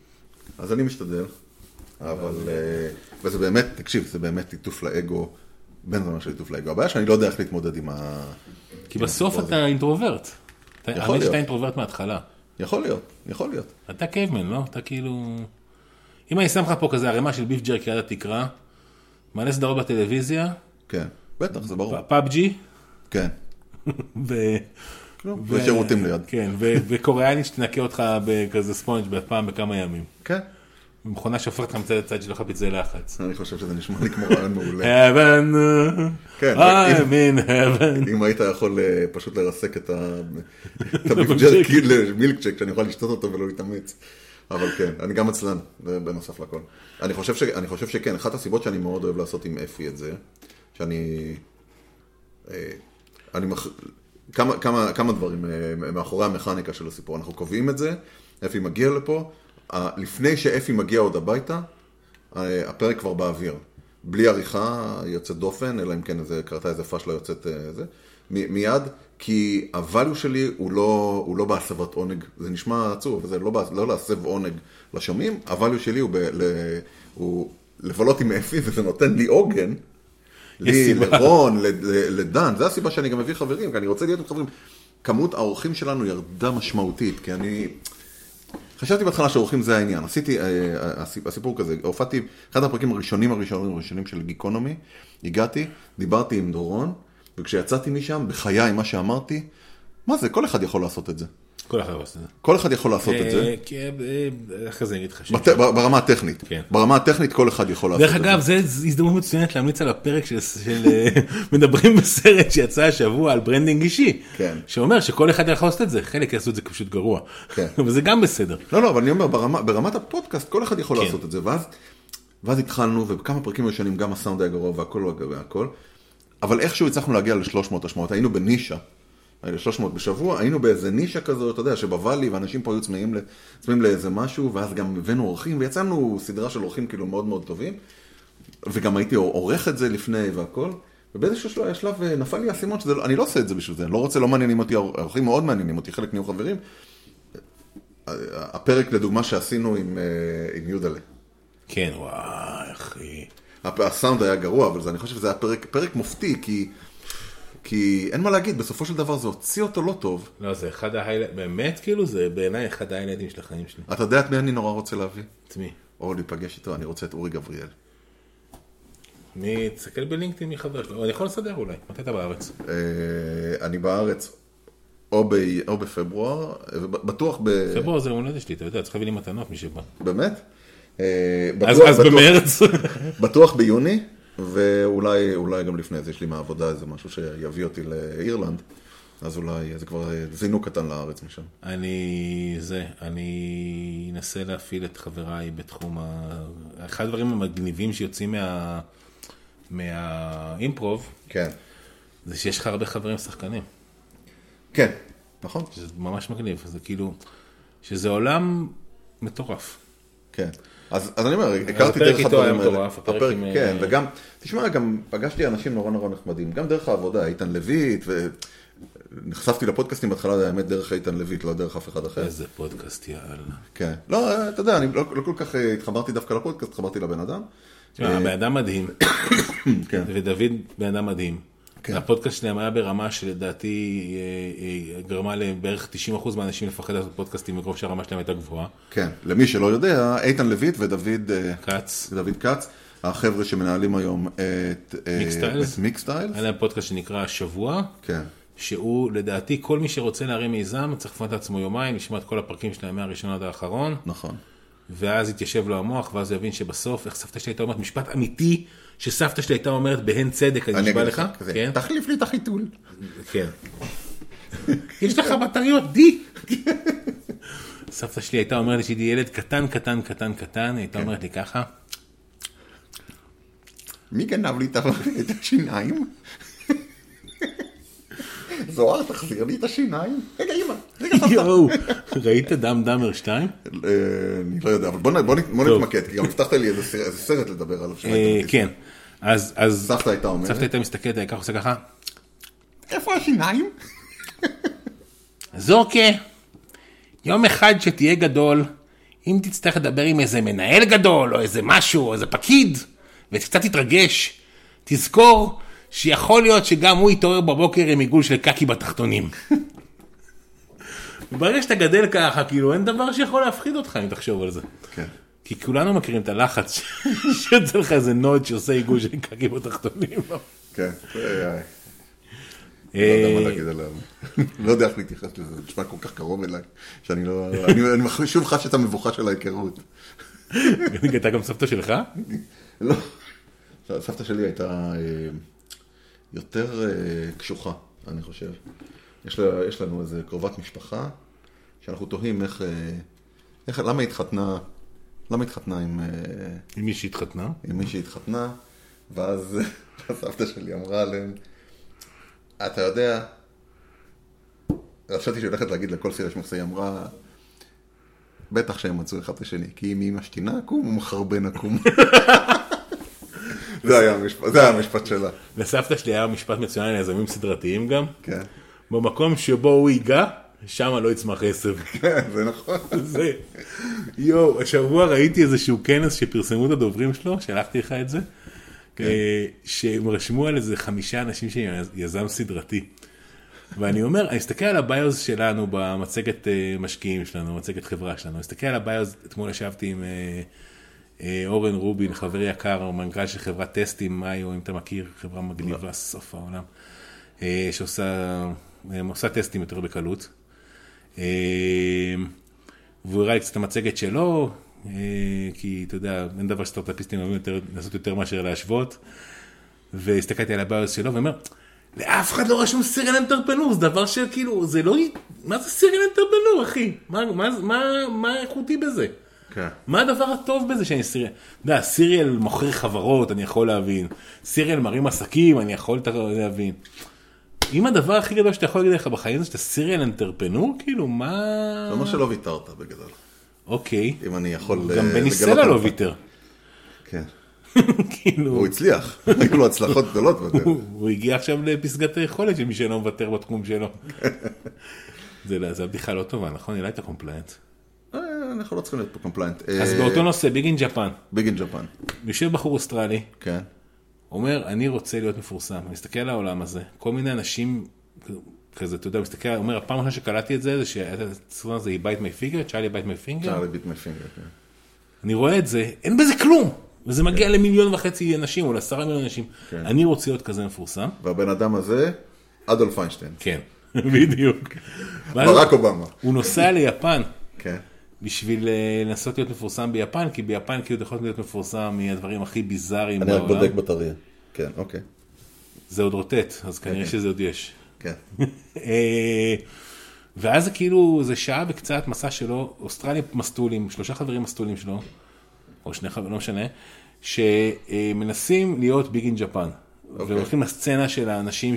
אז אני משתדל, אבל, וזה באמת, תקשיב, זה באמת טיטוף לאגו בן זונה של ליטוף לאגו. הבעיה שאני לא יודע איך להתמודד עם כי בסוף אתה אינטרוברט. יכול להיות. שאתה אינטרוברט מההתחלה. יכול להיות. אתה קייבמן, לא? אתה כאילו... אם אני שם לך פה כזה הרמה של ביף ג'רקי עד התקרה, מעלה סדרות בטלוויזיה. כן, בטח, זה ברור. פאבג'י. כן. ושירותים ליד. כן, וקוריאנית שתנקה אותך בכזה ספונג' פעם בכמה ימים. כן. מכונה שהופכת לך מצד הצד שלך פצעי לחץ. אני חושב שזה נשמע לי כמו רעיון מעולה. heaven, I'm in heaven. אם היית יכול פשוט לרסק את הביף ג'רקי למילקצ'ק, שאני יכול לשתות אותו ולא להתאמץ. אבל כן, אני גם עצלן, בנוסף לכל. אני חושב שכן, אחת הסיבות שאני מאוד אוהב לעשות עם אפי את זה, שאני... כמה דברים מאחורי המכניקה של הסיפור. אנחנו קובעים את זה, אפי מגיע לפה, לפני שאפי מגיע עוד הביתה, הפרק כבר באוויר. בלי עריכה יוצאת דופן, אלא אם כן קרתה איזה פשלה יוצאת זה. מיד, כי הvalue שלי הוא לא בהסבת עונג. זה נשמע עצוב, וזה לא להסב עונג לשומעים. הvalue שלי הוא לבלות עם אפי, וזה נותן לי עוגן. לי, לרון, לדן. זה הסיבה שאני גם מביא חברים, כי אני רוצה להיות עם חברים. כמות האורחים שלנו ירדה משמעותית, כי אני... חשבתי בהתחלה שהאורחים זה העניין. עשיתי, הסיפור כזה, הופעתי, אחד הפרקים הראשונים של גיקונומי, הגעתי, דיברתי עם דורון, וכשיצאתי משם, בחיי מה שאמרתי, מה זה? כל אחד יכול לעשות את זה. כל אחד יכול לעשות את זה. איך זה נגיד חשוב? ברמה הטכנית. ברמה הטכנית כל אחד יכול לעשות את זה. דרך אגב, זו הזדמנות מצוינת להמליץ על הפרק של מדברים בסרט שיצא השבוע על ברנדינג אישי. שאומר שכל אחד יכול לעשות את זה. חלק יעשו את זה פשוט גרוע. וזה גם בסדר. לא, אבל אני אומר, ברמת הפודקאסט כל אחד יכול לעשות את זה. ואז התחלנו, ובכמה פרקים ראשונים גם הסאונד היה גרוע והכל. אבל איכשהו הצלחנו להגיע ל-300 השמעות. היינו בנישה. 300 בשבוע, היינו באיזה נישה כזו, אתה יודע, שבוואלי, ואנשים פה היו צמאים לאיזה משהו, ואז גם הבאנו אורחים, ויצאנו סדרה של אורחים כאילו מאוד מאוד טובים, וגם הייתי עורך את זה לפני והכל, ובאיזשהו שלב נפל לי הסימון שזה, אני לא עושה את זה בשביל זה, אני לא רוצה, לא מעניינים אותי, האורחים מאוד מעניינים אותי, חלק נהיו חברים. הפרק לדוגמה שעשינו עם יודלה. כן, וואי, אחי. הסאונד היה גרוע, אבל אני חושב שזה היה פרק מופתי, כי אין מה להגיד, בסופו של דבר זה הוציא אותו לא טוב. לא, זה אחד ההיילייטים, באמת כאילו, זה בעיניי אחד ההיילייטים של החיים שלי. אתה יודע את מי אני נורא רוצה להביא? את מי? או להיפגש איתו, אני רוצה את אורי גבריאל. מי תסתכל בלינקדאין מחבר שלו, אני יכול לסדר אולי, מתי אתה בארץ? אני בארץ או בפברואר, בטוח פברואר זה הולדת שלי, אתה יודע, צריך להביא לי מתנות מי שבא. באמת? אז במרץ. בטוח ביוני. ואולי גם לפני זה יש לי מהעבודה איזה משהו שיביא אותי לאירלנד, אז אולי זה כבר זינוק קטן לארץ משם. אני אנסה להפעיל את חבריי בתחום אחד הדברים המגניבים שיוצאים מהאימפרוב, כן. זה שיש לך הרבה חברים שחקנים. כן, נכון. שזה ממש מגניב, זה כאילו, שזה עולם מטורף. כן. אז אני אומר, הכרתי דרך הדברים האלה. הפרק כן, וגם, תשמע, גם פגשתי אנשים נורא נורא נחמדים, גם דרך העבודה, איתן לויט, ונחשפתי לפודקאסטים בהתחלה, האמת, דרך איתן לויט, לא דרך אף אחד אחר. איזה פודקאסט, יאללה. כן. לא, אתה יודע, אני לא כל כך התחברתי דווקא לפודקאסט, התחברתי לבן אדם. בן אדם מדהים. ודוד בן אדם מדהים. הפודקאסט שלהם היה ברמה שלדעתי גרמה לבערך 90% מהאנשים לפחד לעשות פודקאסטים מרוב שהרמה שלהם הייתה גבוהה. כן, למי שלא יודע, איתן לויט ודוד קץ, החבר'ה שמנהלים היום את מיקסטיילס. היה להם פודקאסט שנקרא השבוע, שהוא לדעתי כל מי שרוצה להרים מיזם צריך לפנות את עצמו יומיים, לשמוע את כל הפרקים שלהם מהראשון עד האחרון. נכון. ואז יתיישב לו המוח, ואז הוא יבין שבסוף, איך סבתא שלי הייתה אומרת, משפט אמיתי, שסבתא שלי הייתה אומרת בהן צדק, אני נשבע לך. כן. תחליף לי את החיתול. כן. יש לך בטריות, די. סבתא שלי הייתה אומרת לי שהייתי ילד קטן, הייתה אומרת לי ככה. מי גנב לי את השיניים? זוהר, תחזיר לי את השיניים. רגע, אמא. יואו, ראית דם דאמר 2? אני לא יודע, אבל בוא נתמקד, כי גם הבטחת לי איזה סרט לדבר עליו. כן. אז סבתא הייתה אומרת. סבתא הייתה מסתכלת, העיקר עושה ככה. איפה השיניים? זורקה, יום אחד שתהיה גדול, אם תצטרך לדבר עם איזה מנהל גדול, או איזה משהו, או איזה פקיד, וקצת תתרגש, תזכור שיכול להיות שגם הוא יתעורר בבוקר עם עיגול של קקי בתחתונים. ברגע שאתה גדל ככה, כאילו אין דבר שיכול להפחיד אותך אם תחשוב על זה. כן. כי כולנו מכירים את הלחץ שיוצא לך איזה נוד שעושה עיגול של קקי בתחתונים. כן. לא יודע מה להגיד עליו. לא יודע איך להתייחס לזה, זה נשמע כל כך קרוב אליי, שאני לא... אני שוב חש את המבוכה של ההיכרות. אתה גם סבתא שלך? לא. סבתא שלי הייתה יותר קשוחה, אני חושב. יש לנו איזה קרובת משפחה, שאנחנו תוהים למה התחתנה עם מי שהתחתנה? עם מי שהתחתנה, ואז הסבתא שלי אמרה להם, אתה יודע, חשבתי שהולכת להגיד לכל סירה שמחסה, היא אמרה, בטח שהם מצאו אחד לשני, כי אם היא משתינה עקום, הוא מחרבן עקום. זה היה המשפט שלה. לסבתא שלי היה משפט מצוין על יזמים סדרתיים גם. כן. במקום שבו הוא ייגע, שם לא יצמח עשב. כן, זה נכון. יו, השבוע ראיתי איזשהו כנס שפרסמו את הדוברים שלו, שלחתי לך את זה, שהם רשמו על איזה 5 אנשים שיזם סדרתי. ואני אומר, אני אסתכל על הביוז שלנו במצגת משקיעים שלנו, מצגת חברה שלנו, אני אסתכל על הביוז, אתמול ישבתי עם אורן רובין, חבר יקר, מנכ"ל של חברת טסטים, מאיו, אם אתה מכיר, חברה מגניבה, סוף העולם, שעושה טסטים יותר בקלות. והוא הראה לי קצת את המצגת שלו, כי אתה יודע, אין דבר סטארט-אפיסטים אוהבים לעשות יותר מאשר להשוות, והסתכלתי על הביוז שלו ואומר, לאף אחד לא רשום סיריאל אנטרפנור, זה דבר שכאילו, זה לא, מה זה סיריאל אנטרפנור, אחי? מה איכותי בזה? מה הדבר הטוב בזה שאני סיריאל? אתה יודע, סיריאל מוכר חברות, אני יכול להבין. סיריאל מרים עסקים, אני יכול להבין. אם הדבר הכי גדול שאתה יכול להגיד לך בחיים זה שאתה סיריאל אנטרפנור, כאילו, מה... זה אומר שלא ויתרת בגדול. אוקיי. אם אני יכול... גם בני סלע לא ויתר. כן. הוא הצליח, היו לו הצלחות גדולות. הוא הגיע עכשיו לפסגת היכולת של מי שלא מוותר בתחום שלו. זה הבדיחה לא טובה, נכון? אולי אתה קומפליינט. אנחנו לא צריכים להיות פה קומפליינט. אז באותו נושא, ביג אין ג'פן. ביג אין ג'פן. יושב בחור אוסטרלי. כן. אומר, אני רוצה להיות מפורסם. אני מסתכל על העולם הזה. כל מיני אנשים כזה, אתה יודע, מסתכל, אומר, הפעם הראשונה שקלטתי את זה, זה שהסרטון הזה, he bite my finger, צ'ארלי bite my finger. צ'ארלי bite my finger, כן. אני רואה את זה, אין בזה כלום. וזה מגיע ל1.5 מיליון אנשים, או ל10 מיליון אנשים. אני רוצה להיות כזה מפורסם. והבן אדם הזה, אדולף פיינשטיין. כן, בדיוק. ברק אובמה. הוא נוסע ליפן. כן. בשביל לנסות להיות מפורסם ביפן, כי ביפן כאילו אתה יכול להיות מפורסם מהדברים הכי ביזאריים בעולם. אני רק בודק בטריה. כן, אוקיי. זה עוד רוטט, אז כנראה שזה עוד יש. כן. ואז זה כאילו, זה שעה וקצת מסע שלו, אוסטרליה מסטולים, 3 חברים מסטולים שלו, או 2 חברים, לא משנה, שמנסים להיות ביג אין ג'פן. והולכים לסצנה של האנשים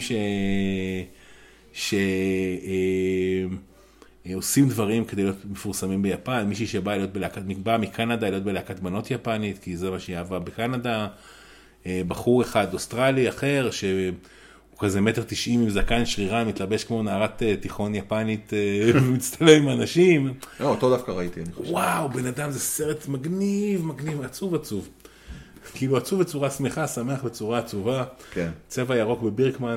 עושים דברים כדי להיות מפורסמים ביפן, מישהי שבא מקנדה להיות בלהקת בנות יפנית, כי זה מה שהיא אהבה בקנדה, בחור אחד אוסטרלי אחר, שהוא כזה 1.90 מטר עם זקן שרירה, מתלבש כמו נערת תיכון יפנית, ומצטלם עם אנשים. אותו דווקא ראיתי, אני חושב. וואו, בן אדם, זה סרט מגניב, עצוב. כאילו עצוב בצורה שמחה, שמח בצורה עצובה. כן. צבע ירוק בבירקמן.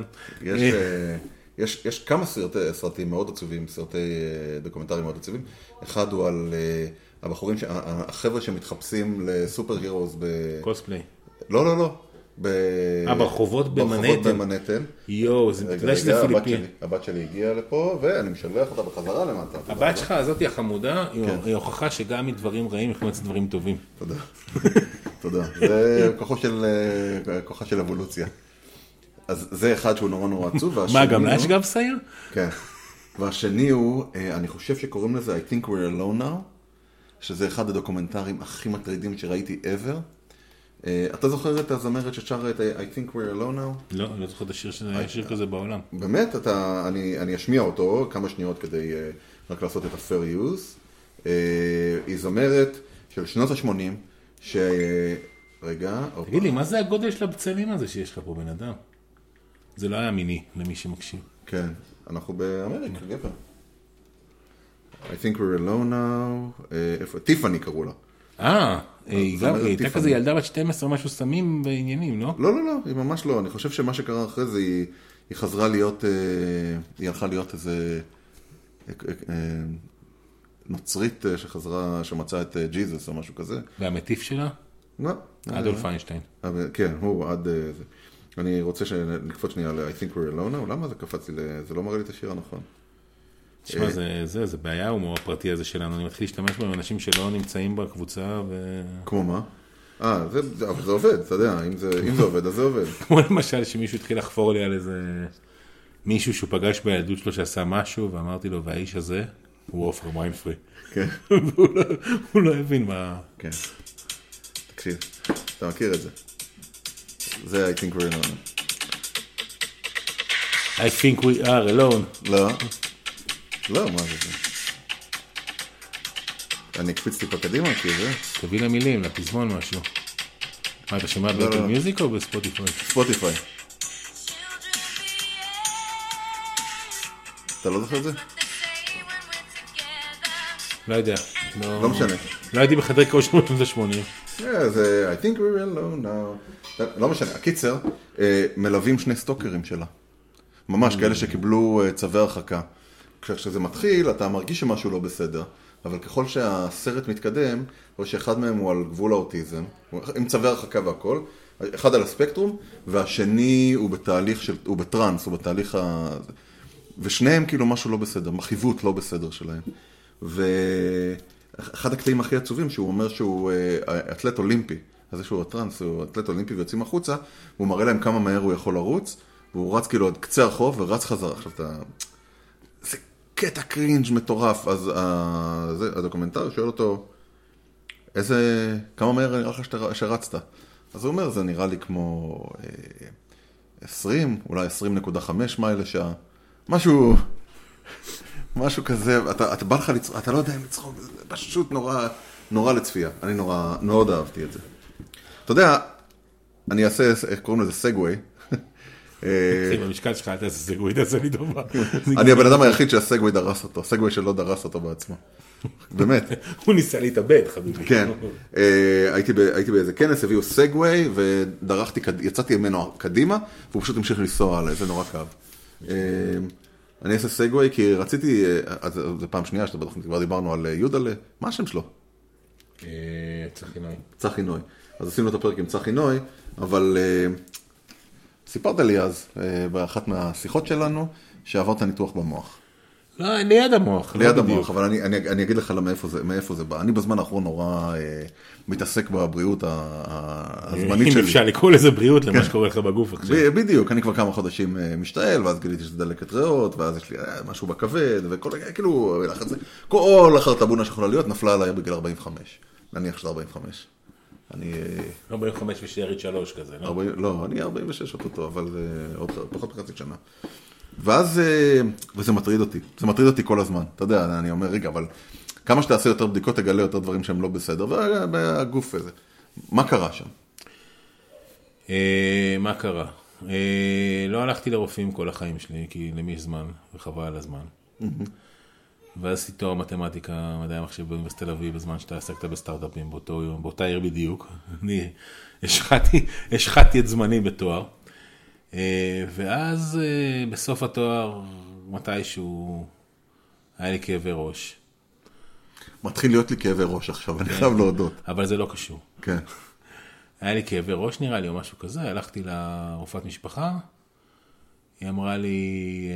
יש כמה סרטים מאוד עצובים, סרטי דוקומנטריים מאוד עצובים. אחד הוא על הבחורים, החבר'ה שמתחפשים לסופר הירוס קוספליי. לא. ברחובות במנהטן. יואו, אתה יודע שזה פיליפין. הבת שלי הגיעה לפה, ואני משלח אותה בחזרה למטה. הבת שלך הזאת היא החמודה, היא הוכחה שגם מדברים רעים יכולים לצאת דברים טובים. תודה. זה כוחה של אבולוציה. אז זה אחד שהוא נורא עצוב. מה, גם לה יש גב סייר? כן. והשני הוא, אני חושב שקוראים לזה I think we're alone now, שזה אחד הדוקומנטרים הכי מטרידים שראיתי ever. אתה זוכר את הזמרת ששרה את I think we're alone now? לא, אני לא זוכר את השיר שזה היה שיר כזה בעולם. באמת, אני אשמיע אותו כמה שניות כדי רק לעשות את ה-fair use. היא זמרת של שנות ה-80, רגע. תגיד לי, מה זה הגודל של הבצלים הזה שיש לך פה בן אדם? זה לא היה מיני למי שמקשיב. כן, אנחנו באמריקה, גבר. I think we're alone now. טיפני קראו לה. היא הייתה כזה ילדה בת 12 משהו סמים בעניינים, לא? לא, היא ממש לא. אני חושב שמה שקרה אחרי זה, היא חזרה להיות, היא הלכה להיות איזה נוצרית שחזרה, שמצאה את ג'יזוס או משהו כזה. והמטיף שלה? לא. אדולף איינשטיין. כן, הוא עד זה. אני רוצה שנקפוץ שנייה ל- I think we're alone, למה זה קפץ לי, זה לא מראה לי את השיר הנכון. תשמע, זה בעיה, ההומור הפרטי הזה שלנו, אני מתחיל להשתמש בו עם אנשים שלא נמצאים בקבוצה כמו מה? אבל זה עובד, אתה יודע, אם זה עובד, אז זה עובד. כמו למשל שמישהו התחיל לחפור לי על איזה מישהו שהוא פגש בילדות שלו שעשה משהו, ואמרתי לו, והאיש הזה הוא אופר מיינפרי. כן. הוא לא הבין מה... כן. תקשיב, אתה מכיר את זה. זה I think we're alone. I think we are alone. לא, מה זה? אני אקפיץ טיפה קדימה, כי זה... תביא למילים, לפזמון משהו. מה, אתה שומע באפל מיוזיק או בספוטיפיי? ספוטיפיי. אתה לא זוכר את זה? לא יודע. לא משנה. לא הייתי בחדרי כושר בשנות ה-80. זה I think we're alone now. לא משנה. הקיצר, מלווים שני סטוקרים שלה. ממש כאלה שקיבלו צווי הרחקה. כשזה מתחיל, אתה מרגיש שמשהו לא בסדר, אבל ככל שהסרט מתקדם, או שאחד מהם הוא על גבול האוטיזם, עם צווי הרחקה והכל, אחד על הספקטרום, והשני הוא בתהליך הוא בטרנס, הוא בתהליך ושניהם כאילו משהו לא בסדר, מחיוות לא בסדר שלהם. ואחד הקטעים הכי עצובים, שהוא אומר שהוא אתלט אולימפי, אז זה שהוא הטרנס, הוא אתלט אולימפי ויוצאים החוצה, והוא מראה להם כמה מהר הוא יכול לרוץ, והוא רץ כאילו עד קצה הרחוב ורץ חזרה. עכשיו זה קטע קרינג' מטורף. אז הדוקומנטר שואל אותו, כמה מהר נראה לך שרצת? אז הוא אומר, זה נראה לי כמו 20, אולי 20.5 מייל לשעה. משהו כזה, אתה בא לך לצחוק, אתה לא יודע אם לצחוק, זה פשוט נורא לצפייה. אני מאוד אהבתי את זה. אתה יודע, אני אעשה, איך קוראים לזה, סגווי. במשקל שלך, אתה עושה סגווי, תעשה לי טובה. אני הבן אדם היחיד שהסגווי דרס אותו, סגווי שלא דרס אותו בעצמו. באמת. הוא ניסה להתאבד, חביבי. כן. הייתי באיזה כנס, הביאו סגווי, ודרכתי, יצאתי ממנו קדימה, והוא פשוט המשיך לנסוע עליי, זה נורא כאב. אני אעשה סגווי, כי רציתי, זה פעם שנייה שאתה בטח כבר דיברנו על יודלה, מה השם שלו? צחי נוי. אז עשינו את הפרק עם צחי נוי, אבל סיפרת לי אז, באחת מהשיחות שלנו, שעברת ניתוח במוח. לא, ליד המוח. ליד המוח, אבל אני אגיד לך מאיפה זה בא. אני בזמן האחרון נורא מתעסק בבריאות הזמנית שלי. אם אפשר לקרוא לזה בריאות למה שקורה לך בגוף עכשיו. בדיוק, אני כבר כמה חודשים משתעל, ואז גיליתי שזה דלקת ריאות, ואז יש לי משהו בכבד, וכל, כאילו, כל החרטבונה שיכולה להיות נפלה עליי בגיל 45. נניח שזה 45. 45 ושארית 3 כזה, לא? לא, אני 46 אותו, אבל עוד פחות מחצי שנה. ואז, וזה מטריד אותי. זה מטריד אותי כל הזמן. אתה יודע, אני אומר, רגע, אבל כמה שתעשה יותר בדיקות, תגלה יותר דברים שהם לא בסדר, והגוף הזה. מה קרה שם? מה קרה? לא הלכתי לרופאים כל החיים שלי, כי למי יש זמן, וחבל על הזמן. ואז עשיתי תואר מתמטיקה, מדעי המחשב באוניברסיטת תל אביב, בזמן שאתה עסקת בסטארט-אפים באותה עיר בדיוק. אני השחטתי את זמני בתואר. ואז בסוף התואר, מתישהו, היה לי כאבי ראש. מתחיל להיות לי כאבי ראש עכשיו, אני חייב להודות. אבל זה לא קשור. כן. היה לי כאבי ראש נראה לי, או משהו כזה, הלכתי לרופאת משפחה, היא אמרה לי,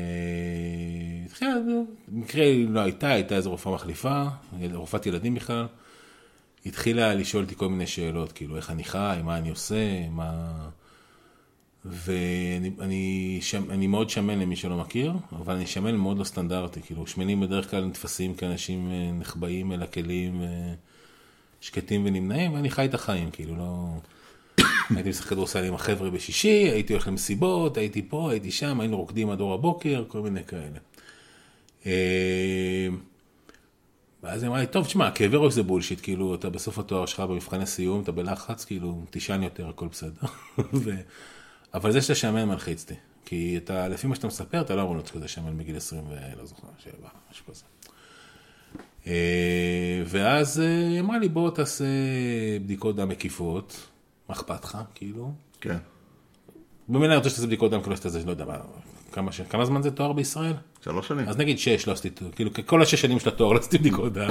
במקרה לא הייתה איזו רופאה מחליפה, רופאת ילדים בכלל, התחילה לשאול אותי כל מיני שאלות, כאילו איך אני חי, מה אני עושה, ואני מאוד שמן למי שלא מכיר, אבל אני שמן מאוד לא סטנדרטי, כאילו שמנים בדרך כלל נתפסים כאנשים נחבאים אל הכלים, שקטים ונמנעים, ואני חי את החיים, כאילו לא... הייתי משחק כדורסל עם החבר'ה בשישי, הייתי הולך למסיבות, הייתי פה, הייתי שם, היינו רוקדים עד אור הבוקר, כל מיני כאלה. ואז היא אמרה לי, טוב, תשמע, כאבי ראש זה בולשיט, כאילו, אתה בסוף התואר שלך במבחני סיום, אתה בלחץ, כאילו, תישן יותר, הכל בסדר. אבל זה שאתה שמן מלחיצתי, כי לפי מה שאתה מספר, אתה לא אמור להיות כזה שמן מגיל 20 ולא זוכר, 7, משהו כזה. ואז היא אמרה לי, בוא תעשה בדיקות דם מקיפות, מה אכפת לך, כאילו? כן. במילא אני רוצה שתעשה בדיקות דם, כאילו שאתה זה, לא יודע, כמה זמן זה תואר בישראל? 3 שנים. אז נגיד 6, לא עשיתי, כאילו, כל 6 שנים של התואר לא עשיתי בדיקות דם,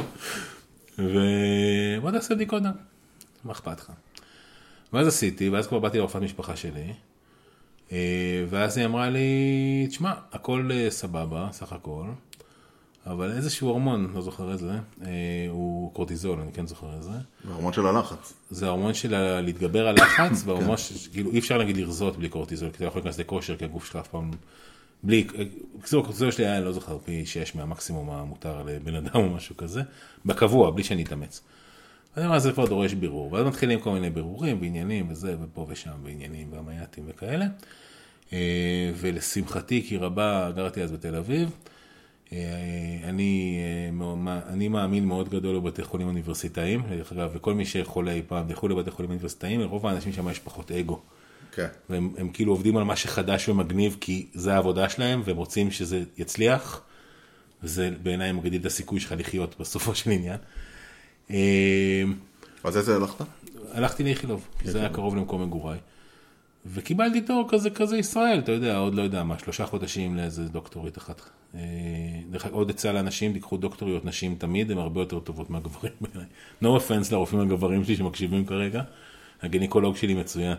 ובוא תעשה בדיקות דם, מה אכפת לך? ואז עשיתי, ואז כבר באתי לרופאת משפחה שלי, ואז היא אמרה לי, תשמע, הכל סבבה, סך הכל, אבל איזשהו הורמון, לא זוכר את זה, הוא קורטיזול, אני כן זוכר את זה. זה ההורמון של הלחץ. זה ההורמון של להתגבר על לחץ, וההורמון שכאילו אי אפשר להגיד לרזות בלי קורטיזול, כי אתה יכול להיכנס לכושר, כי הגוף שלך אף פעם, בלי, קורטיזול שלי היה, לא זוכר, פי 6 מהמקסימום המותר לבן אדם או משהו כזה, בקבוע, בלי שאני אתאמץ. אז אני אומר, זה כבר דורש בירור, ואז מתחילים כל מיני בירורים, ועניינים, וזה, ופה ושם, ועניינים, והמייטים וכאלה. ולשמחתי, כי רבה, גרתי אז בתל אביב, אני מאמין מאוד גדול בבתי חולים אוניברסיטאיים, וכל מי שחולה אי פעם, דחו לבתי חולים אוניברסיטאיים, לרוב האנשים שם יש פחות אגו. כן. והם כאילו עובדים על מה שחדש ומגניב, כי זה העבודה שלהם, והם רוצים שזה יצליח, וזה בעיניי מגדיל את הסיכוי שלך לחיות בסופו של עניין. אז איזה הלכת? הלכתי לאיכילוב, כי זה היה קרוב למקום מגוריי. וקיבלתי תואר כזה ישראל, אתה יודע, עוד לא יודע מה, 3 חודשים לאיזה דוקטורית אחת. עוד אצל האנשים, תיקחו דוקטוריות נשים תמיד, הן הרבה יותר טובות מהגברים בעיניי. No offense לרופאים הגברים שלי שמקשיבים כרגע, הגניקולוג שלי מצוין.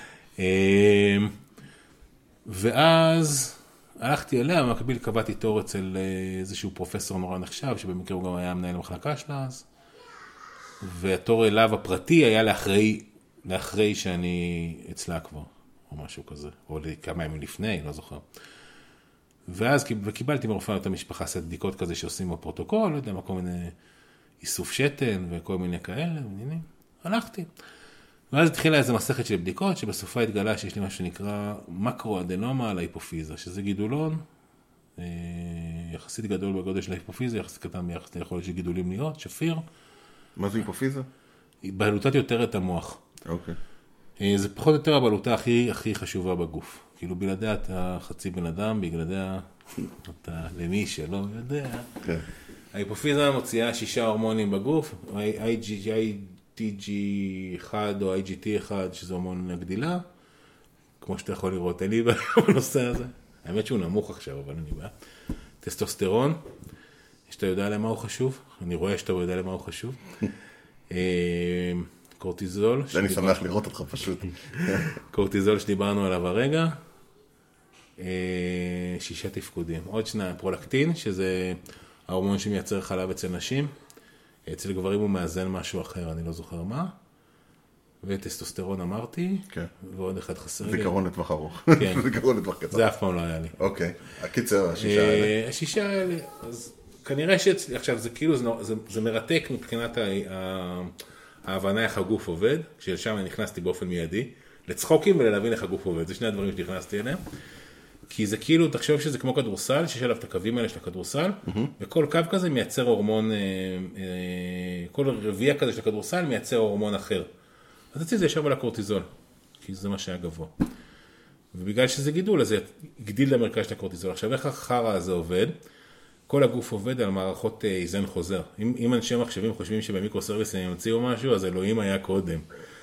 ואז הלכתי אליה, במקביל קבעתי תור אצל איזשהו פרופסור נורא נחשב, שבמקרה הוא גם היה מנהל המחלקה שלה אז. והתור אליו הפרטי היה לאחרי שאני אצלה כבר, או משהו כזה, או כמה ימים לפני, לא זוכר. ואז קיבלתי מרופאה את המשפחה, עשת בדיקות כזה שעושים בפרוטוקול, לא יודע, כל מיני איסוף שתן וכל מיני כאלה, ועניינים. הלכתי. ואז התחילה איזו מסכת של בדיקות, שבסופה התגלה שיש לי מה שנקרא מקרו-אדנומה על ההיפופיזה, שזה גידולון, יחסית גדול בגודל של ההיפופיזה, יחסית קטן ביחס ליכולת של גידולים להיות, שפיר. מה זה היפופיזה? היא בעלותת יותר את המוח. אוקיי. זה פחות או יותר הבעלותה הכי חשובה בגוף. כאילו בלעדיה אתה חצי בן אדם, בלעדיה אתה למי שלא יודע. כן. ההיפופיזה מוציאה 6 הורמונים בגוף, IgG1 או IgT1, שזה הורמון הגדילה, כמו שאתה יכול לראות, אין לי בעיה בנושא הזה. האמת שהוא נמוך עכשיו, אבל אני בעיה. טסטוסטרון, שאתה יודע למה הוא חשוב, אני רואה שאתה יודע למה הוא חשוב. קורטיזול. אני שמח לראות אותך פשוט. קורטיזול שדיברנו עליו הרגע. 6 תפקודים. עוד 2, פרולקטין, שזה ההורמון שמייצר חלב אצל נשים. אצל גברים הוא מאזן משהו אחר, אני לא זוכר מה. וטסטוסטרון אמרתי. כן. ועוד אחד חסר לי. זיכרון לטווח ארוך. כן. זיכרון לטווח קצר. זה אף פעם לא היה לי. אוקיי. הקיצר, 6 האלה. 6 האלה. אז כנראה עכשיו זה כאילו, זה מרתק מבחינת ההבנה איך הגוף עובד, כששם אני נכנסתי באופן מיידי, לצחוקים ולהבין איך הגוף עובד, זה 2 הדברים שנכנסתי אליהם, כי זה כאילו, תחשוב שזה כמו כדורסל, שיש עליו את הקווים האלה של הכדורסל, וכל קו כזה מייצר הורמון, כל רביע כזה של הכדורסל מייצר הורמון אחר. אז אצלי זה ישב על הקורטיזול, כי זה מה שהיה גבוה. ובגלל שזה גידול, אז זה גדיל למרכז של הקורטיזול. עכשיו, איך החרא הזה עובד? כל הגוף עובד על מערכות איזן חוזר. אם אנשי מחשבים חושבים שבמיקרוסרוויס הם ימציאו משהו, אז אלוהים היה קודם.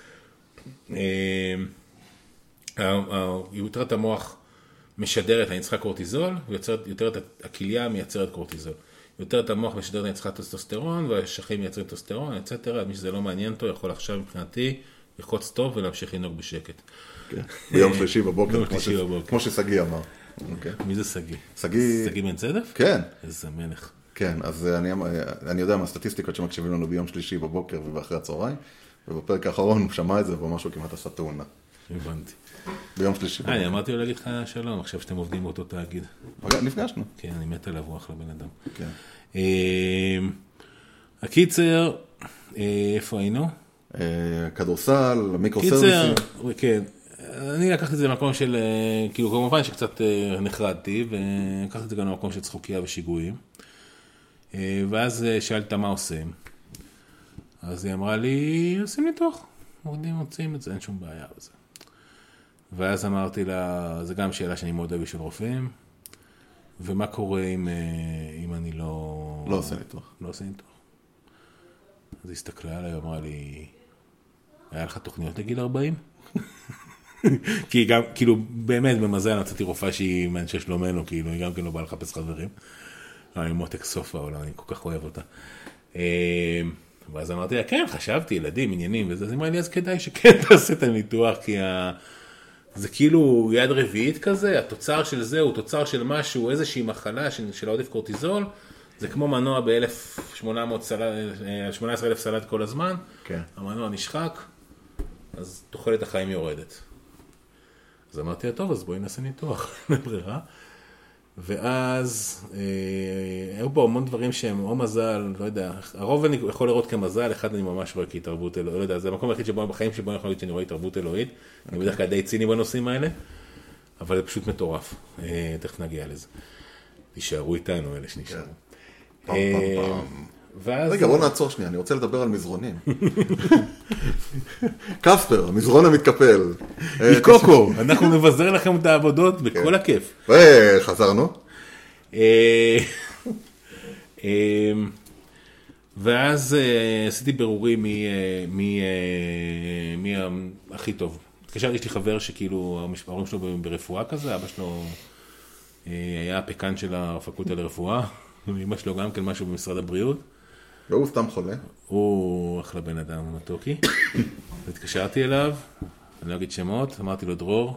יותרת המוח משדרת, אני צריכה קורטיזול, ויותרת הכליה מייצרת קורטיזול. יותרת המוח משדרת, אני צריכה טסטוסטרון, והשכים מייצרים טסטוסטרון, אצטרה, מי שזה לא מעניין אותו, יכול עכשיו מבחינתי לחוץ טוב ולהמשיך לנהוג בשקט. ביום שלישי בבוקר, כמו שסגי אמר. מי זה סגי? סגי בן צדף? כן. איזה מלך. כן, אז אני יודע מהסטטיסטיקות שמקשיבים לנו ביום שלישי בבוקר ובאחרי הצהריים, ובפרק האחרון הוא שמע את זה, ומשהו כמעט עשה תאונה. הבנתי. ביום שלישי. אני אמרתי לו להגיד לך שלום, עכשיו שאתם עובדים באותו תאגיד. נפגשנו. כן, אני מת עליו, הוא אחלה בן אדם. כן. הקיצר, איפה היינו? כדורסל, מיקרוסרוויסים. קיצר, כן. אני לקחתי את זה למקום של, כאילו כמובן שקצת נחרדתי, ולקחתי את זה גם למקום של צחוקיה ושיגועים. ואז שאלת מה עושים. אז היא אמרה לי, עושים ניתוח. מוצאים את זה, אין שום בעיה בזה. ואז אמרתי לה, זה גם שאלה שאני מאוד אוהב של רופאים, ומה קורה אם אני לא לא עושה ניתוח. לא עושה ניתוח. אז היא הסתכלה עליי, אמרה לי, היה לך תוכניות לגיל 40? כי גם, כאילו, באמת, במזל, נצאתי רופאה שהיא מאנשי שלומנו, כאילו, היא גם כן לא באה לחפש חברים. היא מותק סוף העולם, אני כל כך אוהב אותה. ואז אמרתי לה, כן, חשבתי, ילדים, עניינים, וזה, אז היא אמרה לי, אז כדאי שכן תעשה את הניתוח, כי זה כאילו יד רביעית כזה, התוצר של זה הוא תוצר של משהו, איזושהי מחלה של עודף קורטיזול, זה כמו מנוע ב-18,000 סלט כל הזמן, המנוע נשחק, אז תוחלת החיים יורדת. אז אמרתי לה, טוב, אז בואי נעשה ניתוח, לברירה. ואז היו בו המון דברים שהם או מזל, לא יודע, הרוב אני יכול לראות כמזל, אחד אני ממש רואה כהתערבות אלוהית, לא יודע, זה המקום היחיד שבו בחיים שבו אני יכול להגיד שאני רואה התערבות אלוהית, אני בדרך כלל די ציני בנושאים האלה, אבל זה פשוט מטורף, תכף נגיע לזה. תישארו איתנו, אלה שנשארו. רגע, בוא נעצור שנייה, אני רוצה לדבר על מזרונים. קספר, המזרון המתקפל. מקוקו, אנחנו נבזר לכם את העבודות בכל הכיף. חזרנו. ואז עשיתי ברורים מי הכי טוב. התקשרתי, יש לי חבר שכאילו, ההורים שלו ברפואה כזה, אבא שלו היה הפקן של הפקולטה לרפואה, אמא שלו גם כן משהו במשרד הבריאות. והוא סתם חולה. הוא אחלה בן אדם מתוקי. התקשרתי אליו, אני לא אגיד שמות, אמרתי לו דרור.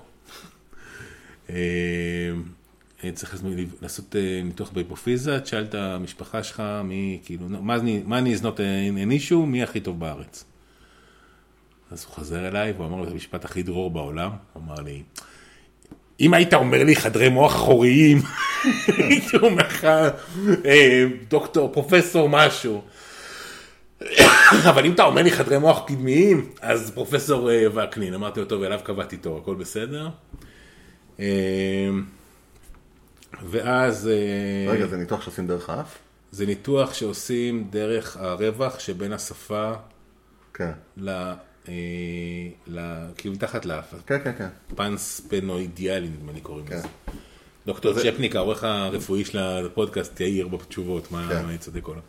צריך לעשות ניתוח בהיפופיזה, תשאל את המשפחה שלך, מה אני אזנות אינישהו, מי הכי טוב בארץ. אז הוא חזר אליי, והוא אמר לי את המשפט הכי דרור בעולם, הוא אמר לי, אם היית אומר לי חדרי מוח אחוריים, הייתי אומר לך, דוקטור, פרופסור, משהו. אבל אם אתה אומר לי חדרי מוח קדמיים, אז פרופסור וקנין, אמרתי לו, טוב, אליו קבעתי תור, הכל בסדר. ואז... רגע, זה ניתוח שעושים דרך האף? זה ניתוח שעושים דרך הרווח שבין השפה כאילו תחת לאף. כן, כן, כן. פנספנואידיאלי, נדמה לי קוראים לזה. דוקטור צ'פניק, העורך הרפואי של הפודקאסט, יאיר בתשובות, מה יצדק עולה.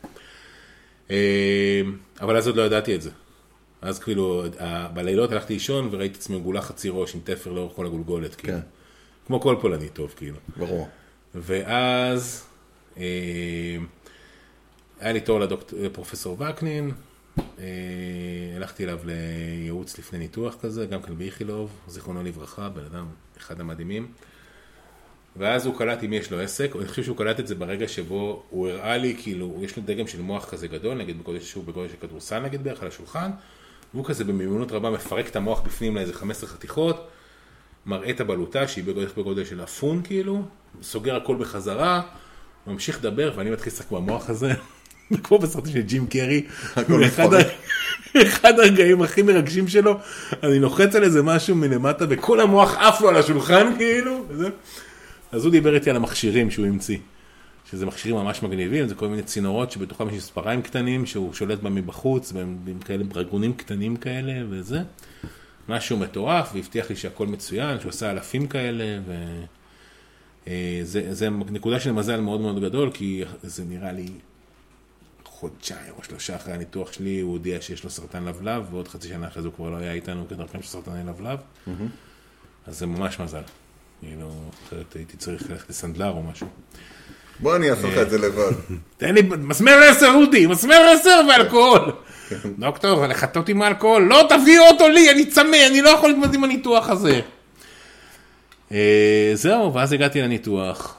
אבל אז עוד לא ידעתי את זה. אז כאילו, בלילות הלכתי לישון וראיתי עצמי גולה חצי ראש עם תפר לאורך כל הגולגולת, כאילו. כמו כל פולני טוב, כאילו. ברור. ואז היה לי תור לפרופסור וקנין, הלכתי אליו לייעוץ לפני ניתוח כזה, גם כאן באיכילוב, זיכרונו לברכה, בן אדם אחד המדהימים. ואז הוא קלט אם יש לו עסק, אני חושב שהוא קלט את זה ברגע שבו הוא הראה לי, כאילו, יש לו דגם של מוח כזה גדול, נגיד בגודל שהוא בגודל של כדורסל, נגיד בערך על השולחן, והוא כזה במיומנות רבה מפרק את המוח בפנים לאיזה 15 חתיכות, מראה את הבלוטה שהיא בגודל של אפון, כאילו, סוגר הכל בחזרה, ממשיך לדבר, ואני מתחיל לשחק במוח הזה, כמו בסרטים של ג'ים קרי, אחד הרגעים הכי מרגשים שלו, אני לוחץ על איזה משהו מלמטה, וכל המוח עף לו על השולחן, כאילו, וזה. אז הוא דיבר איתי על המכשירים שהוא המציא, שזה מכשירים ממש מגניבים, זה כל מיני צינורות שבתוכם יש ספריים קטנים, שהוא שולט בהם מבחוץ, והם כאלה ברגונים קטנים כאלה, וזה. משהו מטורף, והבטיח לי שהכל מצוין, שהוא עשה אלפים כאלה, וזה נקודה של מזל מאוד מאוד גדול, כי זה נראה לי חודשיים או 3 אחרי הניתוח שלי, הוא הודיע שיש לו סרטן לבלב, ועוד חצי שנה אחרי זה הוא כבר לא היה איתנו כדרכם של סרטני לבלב, אז זה ממש מזל. אחרת הייתי צריך ללכת לסנדלר או משהו. בוא אני אעשה לך את זה לבד. תן לי מסמר 10 אודי, מסמר 10 ואלכוהול. דוקטור, אבל לחטות עם האלכוהול, לא תביא אותו לי, אני צמא, אני לא יכול להתמודד עם הניתוח הזה. זהו, ואז הגעתי לניתוח.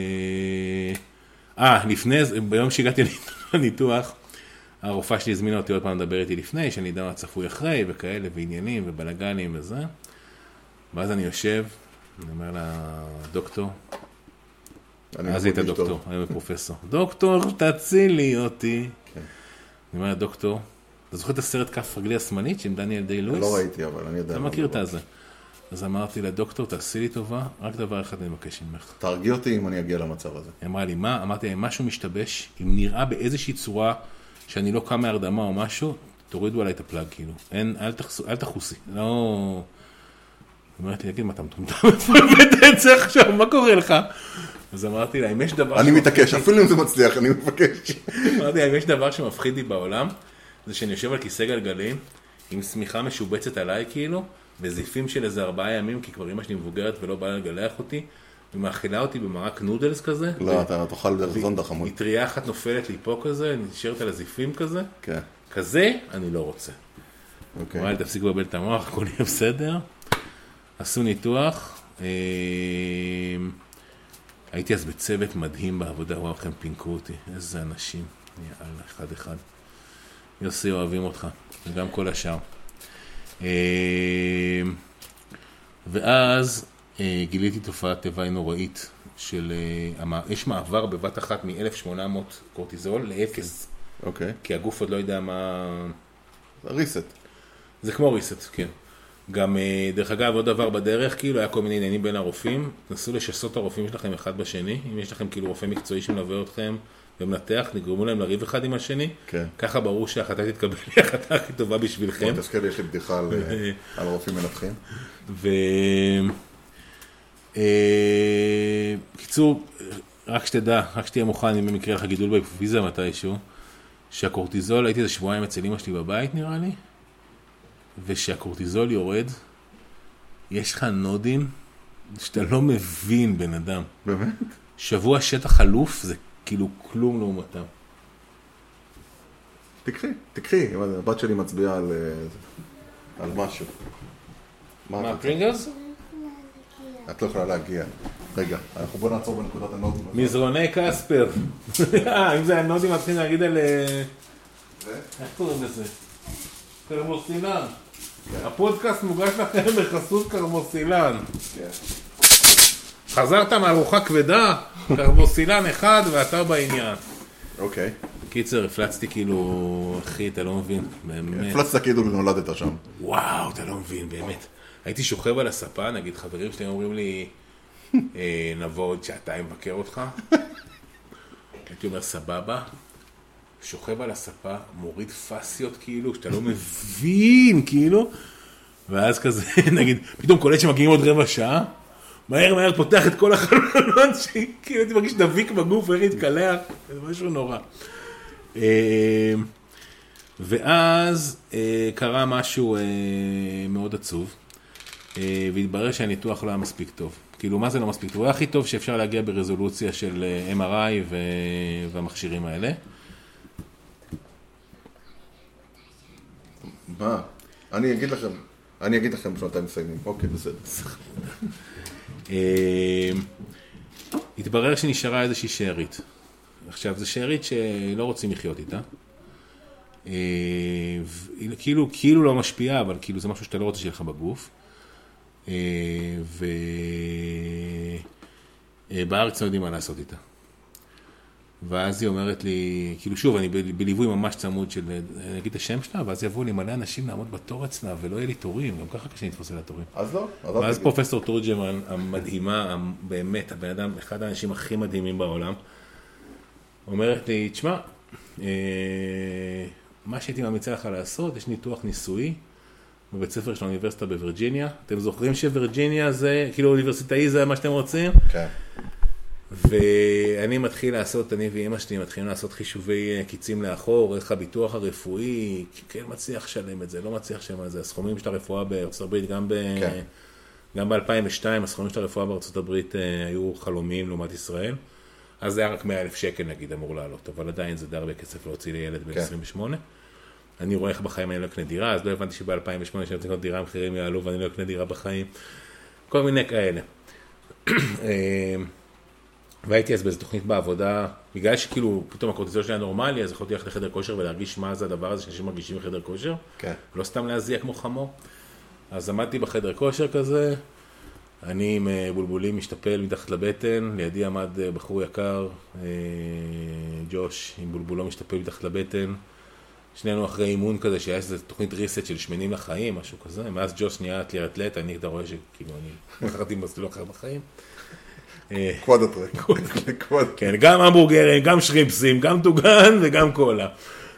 ביום שהגעתי לניתוח, הרופאה שלי הזמינה אותי עוד פעם לדבר איתי לפני, שאני יודע מה צפוי אחרי, וכאלה, ועניינים, ובלגנים וזה. ואז אני יושב, אני אומר לה, דוקטור, אז היית דוקטור, היום פרופסור. דוקטור, תצילי אותי. אני אומר לה, דוקטור, אתה זוכר את הסרט כף רגלי השמאלית עם דניאל די לואיס? לא ראיתי, אבל אני יודע. אתה מכיר את זה. אז אמרתי לה, דוקטור, תעשי לי טובה, רק דבר אחד אני מבקש ממך. תרגיע אותי אם אני אגיע למצב הזה. היא אמרה לי, מה? אמרתי לה, משהו משתבש, אם נראה באיזושהי צורה שאני לא קם מהרדמה או משהו, תורידו עליי את הפלאג, כאילו. אל תחוסי. לא... אמרתי, תגיד, מה אתה מטומטם? את זה עכשיו, מה קורה לך? אז אמרתי לה, אם יש דבר... אני מתעקש, אפילו אם זה מצליח, אני מבקש. אמרתי לה, אם יש דבר שמפחיד לי בעולם, זה שאני יושב על כיסא גלגלים, עם שמיכה משובצת עליי כאילו, וזיפים של איזה 4 ימים, כי כבר אמא שלי מבוגרת ולא באה לגלח אותי, ומאכילה אותי במרק נודלס כזה. לא, אתה תאכל דרך זונדה חמוד. מטריה אחת נופלת לי פה כזה, נשארת על הזיפים כזה. כן. כזה, אני לא רוצה. אוקיי. אמרה לי, תפסיק לבלבל את המוח, הכל יהיה בסדר. עשו ניתוח. הייתי אז בצוות מדהים בעבודה, וואו, הם פינקו אותי. איזה אנשים. יאללה, אחד. יוסי, אוהבים אותך. וגם כל השאר. ואז גיליתי תופעת טבע נוראית של... יש מעבר בבת אחת מ-1800 קורטיזול ל-0. אוקיי. כי הגוף עוד לא יודע מה... ריסט. זה כמו ריסט, כן. גם, דרך אגב, עוד דבר בדרך, כאילו, היה כל מיני עניינים בין הרופאים. תנסו לשסות את הרופאים שלכם אחד בשני. אם יש לכם כאילו רופא מקצועי שמלווה אתכם ומנתח, נגרמו להם לריב אחד עם השני. כן. ככה ברור שההחלטה תתקבל לי ההחלטה הכי טובה בשבילכם. בוא תזכר לי, יש לי בדיחה על רופאים מנתחים. קיצור, רק שתהיה מוכן אם במקרה לך גידול בהיפופיזה מתישהו, שהקורטיזול, הייתי איזה שבועיים אצל אמא שלי בבית נראה לי, ושהקורטיזול יורד, יש לך נודים שאתה לא מבין בן אדם. באמת? שבוע שטח חלוף זה כאילו כלום לעומתם. תקחי, הבת שלי מצביעה על משהו. מה, פרינגלס? את לא יכולה להגיע. רגע, אנחנו בוא נעצור בנקודת הנודים. מזרוני קספר. אם זה הנודים מתחילים להגיד על... איך קוראים לזה? קרמוסילן. הפודקאסט מוגש לכם בחסות קרמוסילן. חזרת מארוחה כבדה, קרמוסילן אחד ואתה בעניין. אוקיי. קיצר, הפלצתי כאילו, אחי, אתה לא מבין, באמת. הפלצת כאילו נולדת שם. וואו, אתה לא מבין, באמת. הייתי שוכב על הספה, נגיד חברים שלי אומרים לי, נבוא עוד שעתיים לבקר אותך. הייתי אומר, סבבה. שוכב על הספה, מוריד פסיות כאילו, שאתה לא מבין כאילו. ואז כזה, נגיד, פתאום קולט שמגיעים עוד רבע שעה. מהר פותח את כל החלונות, שכאילו הייתי מרגיש דביק בגוף, ואיך להתקלח. זה משהו נורא. ואז קרה משהו מאוד עצוב. והתברר שהניתוח לא היה מספיק טוב. כאילו, מה זה לא מספיק טוב? הוא היה הכי טוב שאפשר להגיע ברזולוציה של MRI והמכשירים האלה. מה? אני אגיד לכם שנתיים מסיימים. אוקיי, בסדר. התברר שנשארה איזושהי שארית. עכשיו, זו שארית שלא רוצים לחיות איתה. כאילו לא משפיעה, אבל כאילו זה משהו שאתה לא רוצה שיהיה לך בגוף. ובארץ לא יודעים מה לעשות איתה. ואז היא אומרת לי, כאילו שוב, אני בליווי ממש צמוד של, אני אגיד את השם שלה, ואז יבואו לי מלא אנשים לעמוד בתור אצלה, ולא יהיה לי תורים, גם ככה קשה נתפוס על התורים. אז לא. ואז פרופסור תורג'מן, המדהימה, באמת, הבן אדם, אחד האנשים הכי מדהימים בעולם, אומרת לי, תשמע, מה שהייתי ממליצה לך לעשות, יש ניתוח ניסויי, בבית ספר של האוניברסיטה בווירג'יניה. אתם זוכרים שווירג'יניה זה, כאילו אוניברסיטאי זה מה שאתם רוצים? כן. ואני מתחיל לעשות, אני ואמא שלי מתחילים לעשות חישובי קיצים לאחור, איך הביטוח הרפואי, כן מצליח לשלם את זה, לא מצליח לשלם את זה. הסכומים של הרפואה בארצות הברית, גם ב-2002, הסכומים של הרפואה בארצות הברית היו חלומיים לעומת ישראל. אז זה היה רק 100,000 שקל נגיד אמור לעלות, אבל עדיין זה די הרבה כסף להוציא לילד ב-28. אני רואה איך בחיים אני לא אקנה דירה, אז לא הבנתי שב-2008 שאני רוצה לקנות דירה, המחירים יעלו ואני לא אקנה דירה בחיים. כל מיני כאלה. והייתי אז באיזו תוכנית בעבודה, בגלל שכאילו פתאום הקורטיזול שלי היה נורמלי, אז יכולתי ללכת לחדר כושר ולהרגיש מה זה הדבר הזה שאנשים מרגישים בחדר כושר. כן. לא סתם להזיע כמו חמור. אז עמדתי בחדר כושר כזה, אני עם בולבולים משתפל מתחת לבטן, לידי עמד בחור יקר, ג'וש, עם בולבולו משתפל מתחת לבטן. שנינו אחרי אימון כזה, שהיה איזו תוכנית ריסט של שמנים לחיים, משהו כזה. מאז ג'וש נהיה אטלט, אני אתה רואה שכאילו אני בחרתי מסלול אחר בחיים. קוואדוטרק. כן, גם המבורגרים, גם שריפסים, גם טוגן וגם קולה.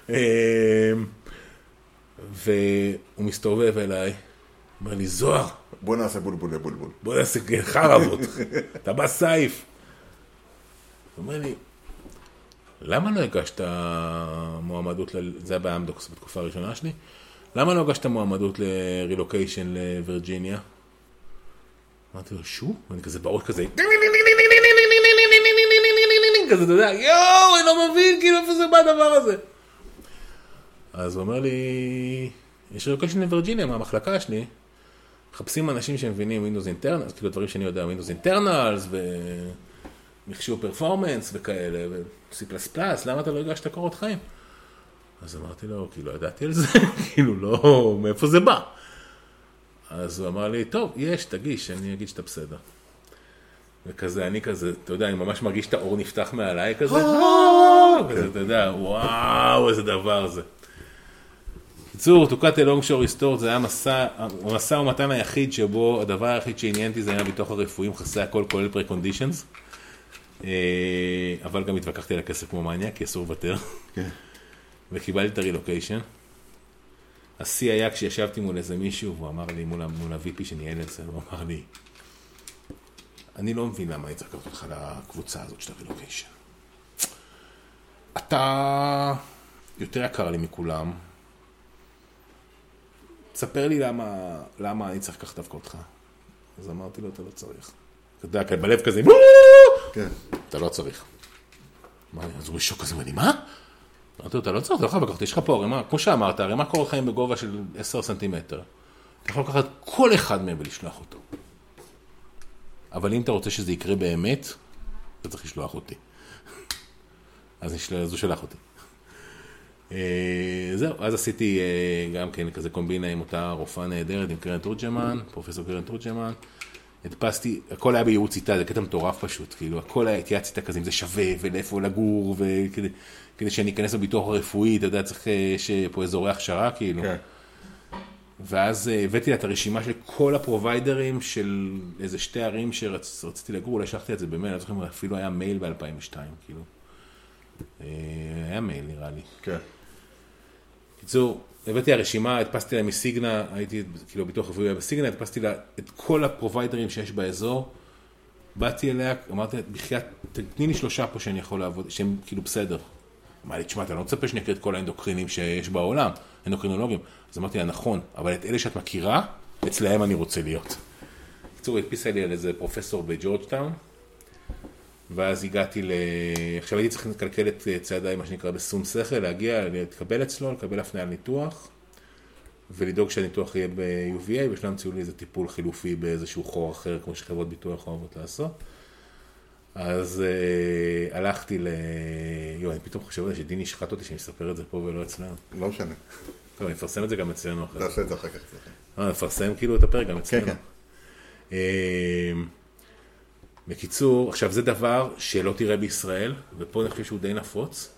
והוא מסתובב אליי, אומר לי, זוהר. בוא נעשה בולבול. בוא נעשה חרבות. אתה בא סייף. הוא אומר לי, למה לא הגשת מועמדות, זה היה באמדוקס בתקופה הראשונה שלי, למה לא הגשת מועמדות לרילוקיישן לווירג'יניה? אמרתי לו, שו? ואני כזה בראש כזה, כזה, אתה יודע, יואו, אני לא מבין, כאילו, איפה זה בא הדבר הזה? אז הוא אומר לי, יש רילוקיישן לווירג'יניה מהמחלקה שלי, מחפשים אנשים שמבינים Windows Internals, כאילו דברים שאני יודע, Windows Internals ומחשוב פרפורמנס וכאלה, ו-C++, למה אתה לא הגשת קורות חיים? אז אמרתי לו, כאילו, ידעתי על זה, כאילו, לא, מאיפה זה בא? אז הוא אמר לי, טוב, יש, תגיש, אני אגיד שאתה בסדר. וכזה, אני כזה, אתה יודע, אני ממש מרגיש את האור נפתח מעליי כזה, כזה, אתה יודע, וואו, איזה דבר זה. קיצור, to cut a long story short, זה היה מסע ומתן היחיד שבו הדבר היחיד שעניינתי זה היה בתוך הרפואים, חסי הכל כולל pre-conditions, אבל גם התווכחתי על הכסף כמו מניאק, כי אסור לוותר, וקיבלתי את הרילוקיישן. השיא היה כשישבתי מול איזה מישהו, והוא אמר לי מול ה-VP שניהל את זה, הוא אמר לי, אני לא מבין למה אני צריך לקחת אותך לקבוצה הזאת של הרילוקיישן. אתה יותר יקר לי מכולם, תספר לי למה אני צריך לקחת דווקא אותך. אז אמרתי לו, אתה לא צריך. אתה יודע, בלב כזה, אתה לא צריך. אז הוא בשוק כזה, אמרתי, מה? אמרתי לו, אתה לא צריך, אתה לא יכול לקחת, יש לך פה ערימה, כמו שאמרת, ערימה קורות חיים בגובה של 10 סנטימטר. אתה יכול לקחת כל אחד מהם ולשלוח אותו. אבל אם אתה רוצה שזה יקרה באמת, אתה צריך לשלוח אותי. אז הוא שלח אותי. זהו, אז עשיתי גם כן כזה קומבינה עם אותה רופאה נהדרת, עם קרן תורג'מן, פרופסור קרן תורג'מן. הדפסתי, הכל היה בייעוץ איתה, זה קטע מטורף פשוט, כאילו, הכל היה התייעץ איתה כזה, אם זה שווה, ולאיפה לגור, וכדי שאני אכנס לביטוח הרפואי, אתה יודע, צריך שפה אזורי הכשרה, כאילו. ואז הבאתי לה את הרשימה של כל הפרוביידרים של איזה 2 ערים שרציתי לגור, אולי שלחתי את זה במייל, אני זוכר, אפילו היה מייל ב-2002, כאילו. היה מייל, נראה לי. כן. קיצור, הבאתי הרשימה, הדפסתי לה מסיגנה, הייתי כאילו ביטוח רפואי בסיגנה, הדפסתי לה את כל הפרוביידרים שיש באזור, באתי אליה, אמרתי, בחייאת, תתני לי 3 פה שאני יכול לעבוד, שהם כאילו בסדר. אמרתי, תשמע, אתה לא מצפה שאני אקריא את כל האנדוקרינים שיש בעולם, אנדוקרינולוגים. אז אמרתי לה, נכון, אבל את אלה שאת מכירה, אצלהם אני רוצה להיות. קיצור, הדפיסה לי על איזה פרופסור בג'ורג'טאון, ואז הגעתי עכשיו הייתי צריך לקלקל את צעדיי, מה שנקרא בשום שכל, להגיע, להתקבל אצלו, לקבל הפניה על ניתוח, ולדאוג שהניתוח יהיה ב-UVA, ושלם ציעו לי איזה טיפול חילופי באיזשהו חור אחר, כמו שחברות ביטוח אוהבות לעשות. אז הלכתי אני פתאום חושב שדיני שחט אותי שאני אספר את זה פה ולא אצלנו. לא משנה. טוב, אני אפרסם את זה גם אצלנו אחרי. תעשה את זה אחר כך. נפרסם כאילו את הפרק גם אצלנו. כן. בקיצור, עכשיו זה דבר שלא תראה בישראל, ופה אני חושב שהוא די נפוץ.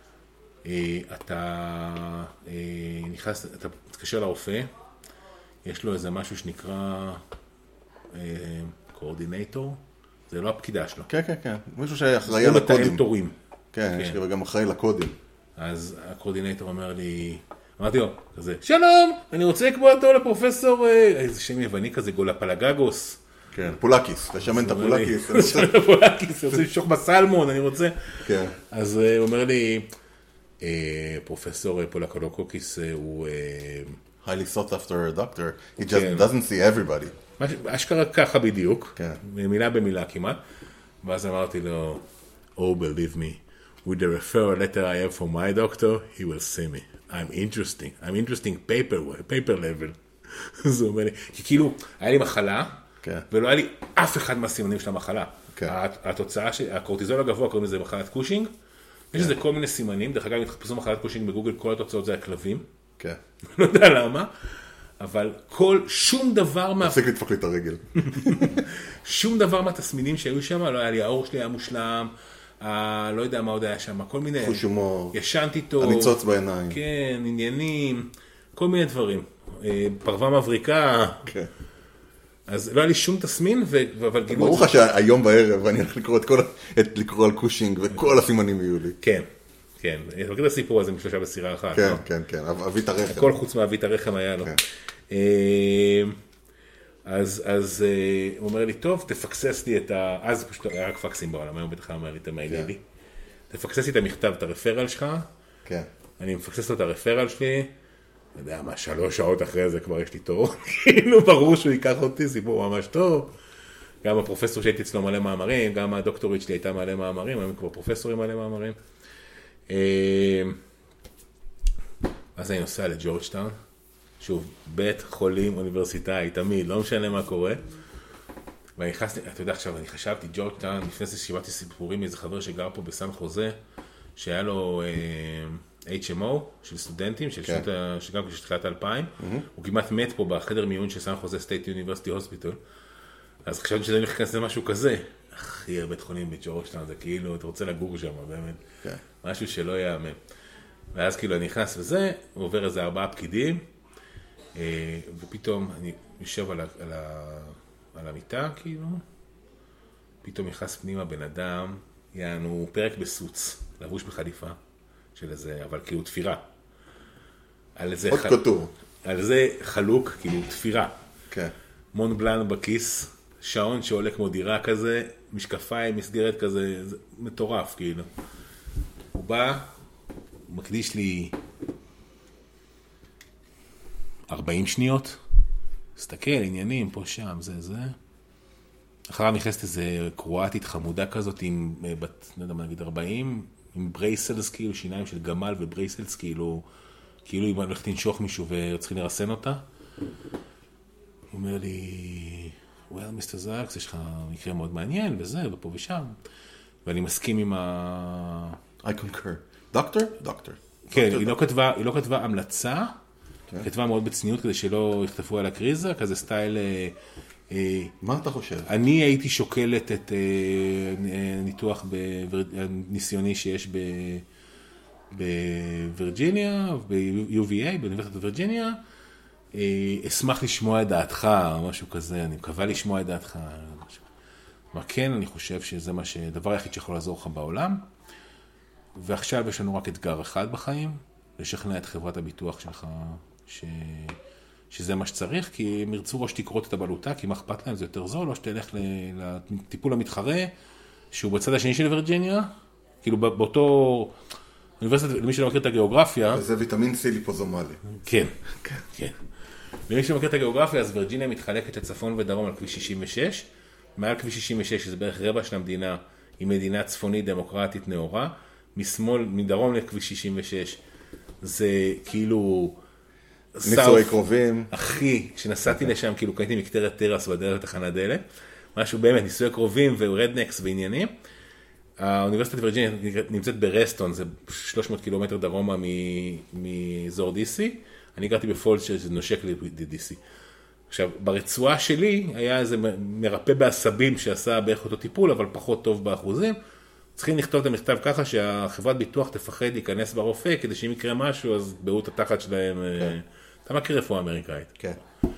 אתה נכנס, אתה מתקשר לרופא, יש לו איזה משהו שנקרא קואורדינטור, זה לא הפקידה שלו. כן, כן, כן. מישהו שאחראי על הקודים. הוא מתאם תורים. כן, יש גם אחראי לקודים. אז הקואורדינטור אומר לי, אמרתי לו, כזה, שלום, אני רוצה לקבוע אותו לפרופסור, איזה שם יווני כזה, גולפלגגוס. כן, פולקיס, לשמן את הפולקיס. פולקיס, אני רוצה לשוך בסלמון, אני רוצה. כן. אז הוא אומר לי, פרופסור פולקולוקוקיס הוא... highly sought after a doctor, he just doesn't see everybody. אשכרה ככה בדיוק, מילה במילה כמעט. ואז אמרתי לו, oh believe me, with the referral letter I have from my doctor, he will see me. I'm interesting paper level. זה אומר לי, כי כאילו, היה לי מחלה, ולא היה לי אף אחד מהסימנים של המחלה. התוצאה, הקורטיזול הגבוה, קוראים לזה מחלת קושינג, יש לזה כל מיני סימנים, דרך אגב, אם תחפשו מחלת קושינג בגוגל, כל התוצאות זה הכלבים. כן. לא יודע למה, אבל שום דבר תפסיק לדפוק לי את הרגל. שום דבר מהתסמינים שהיו שם, לא היה לי, האור שלי היה מושלם, לא יודע מה עוד היה שם, כל מיני... חוש הומור. ישנתי טוב. הניצוץ בעיניים. כן, עניינים, כל מיני דברים. פרווה מבריקה. כן. אז לא היה לי שום תסמין, אבל גילו... ברור לך שהיום בערב אני הולך לקרוא על קושינג, וכל הסימנים יהיו לי. כן, כן. אני מכיר את הסיפור הזה משלושה בסירה אחת. כן, כן, כן. אבית הרחם. הכל חוץ מאבית הרחם היה לו. אז הוא אומר לי, טוב, תפקסס לי את אז פשוט היה רק פקסים בעולם, היום בטח אומר לי, תמיילי לי. תפקסס לי את המכתב, את הרפרל שלך. כן. אני מפקסס לו את הרפרל שלי. אתה יודע מה, 3 שעות אחרי זה כבר יש לי תור. כאילו ברור שהוא ייקח אותי, סיפור ממש טוב. גם הפרופסור שהייתי אצלו מלא מאמרים, גם הדוקטורית שלי הייתה מלא מאמרים, היום כבר פרופסורים מלא מאמרים. אז אני נוסע לג'ורג'טאון. שוב, בית חולים אוניברסיטאי, תמיד, לא משנה מה קורה. ואני נכנסתי, אתה יודע עכשיו, אני חשבתי, ג'ורג'טאון, לפני זה שיבעתי סיפורים מאיזה חבר שגר פה בסן חוזה, שהיה לו HMO של סטודנטים, שגם כשהתחילת תחילת 2000, הוא כמעט מת פה בחדר מיון של סן חוזה סטייט יוניברסיטי הוספיטל, אז חשבתי שזה הולך להיכנס למשהו כזה, הכי הרבה בית חולים בג'ורג'טאון, זה כאילו, אתה רוצה לגור שם, באמת, משהו שלא יאמן. ואז כאילו אני נכנס וזה, הוא עובר איזה 4 פקידים, ופתאום אני יושב על המיטה, כאילו, פתאום נכנס פנימה בן אדם, יענו פרק בסוץ, לבוש בחליפה של איזה, אבל כאילו תפירה. עוד קוטור. על זה חלוק, כאילו תפירה. כן. מון בלן בכיס, שעון שעולה כמו דירה כזה, משקפיים, מסגרת כזה, זה מטורף, כאילו. הוא בא, הוא מקדיש לי 40 שניות, מסתכל, עניינים, פה, שם, זה. אחריו נכנסת איזה קרואטית חמודה כזאת עם בת, לא יודע מה נגיד, 40, עם ברייסלס, כאילו, שיניים של גמל וברייסלס, כאילו אם אני הולך לנשוך מישהו וצריכים לרסן אותה. הוא אומר לי, well, מיסטר זאקס, יש לך מקרה מאוד מעניין, וזה, ופה ושם. ואני מסכים עם I concur. דוקטור? כן, היא לא כתבה המלצה, כתבה מאוד בצניעות כדי שלא יכתפו על הקריזה, כזה סטייל... מה אתה חושב? אני הייתי שוקלת את ניתוח ניסיוני שיש בווירג'יניה, ב-UVA, באוניברסיטת וירג'יניה. אשמח לשמוע את דעתך, משהו כזה, אני מקווה לשמוע את דעתך. אבל כן, אני חושב שזה הדבר היחיד שיכול לעזור לך בעולם. ועכשיו יש לנו רק אתגר אחד בחיים, לשכנע את חברת הביטוח שלך שזה מה שצריך, כי הם ירצו או שתקרות את הבלוטה, כי מה אכפת להם, זה יותר זול, או שתלך לטיפול המתחרה, שהוא בצד השני של וירג'יניה, כאילו באותו אוניברסיטה, למי שלא מכיר את הגיאוגרפיה. זה ויטמין C ליפוזומלי. כן. למי שלא מכיר את הגיאוגרפיה, אז וירג'יניה מתחלקת לצפון ודרום על כביש 66, מעל כביש 66, שזה בערך רבע של המדינה, היא מדינה צפונית דמוקרטית נאורה, מדרום לכביש 66, זה כאילו... נישואי קרובים. אחי, כשנסעתי לשם, כאילו קניתי מקטרת טרס בדרך לתחנת דלק, משהו באמת, נישואי קרובים ורדנקס ועניינים. האוניברסיטת וירג'יניה נמצאת ברסטון, זה 300 קילומטר דרומה מאזור DC. אני גרתי בפולס שזה נושק ל-DC. עכשיו, ברצועה שלי היה איזה מרפא בעשבים שעשה בערך אותו טיפול, אבל פחות טוב באחוזים. צריכים לכתוב את המכתב ככה שהחברת ביטוח תפחד להיכנס ברופא, כדי שאם יקרה משהו, אז בעוד התחת שלהם... אתה מכיר רפואה אמריקאית. כן.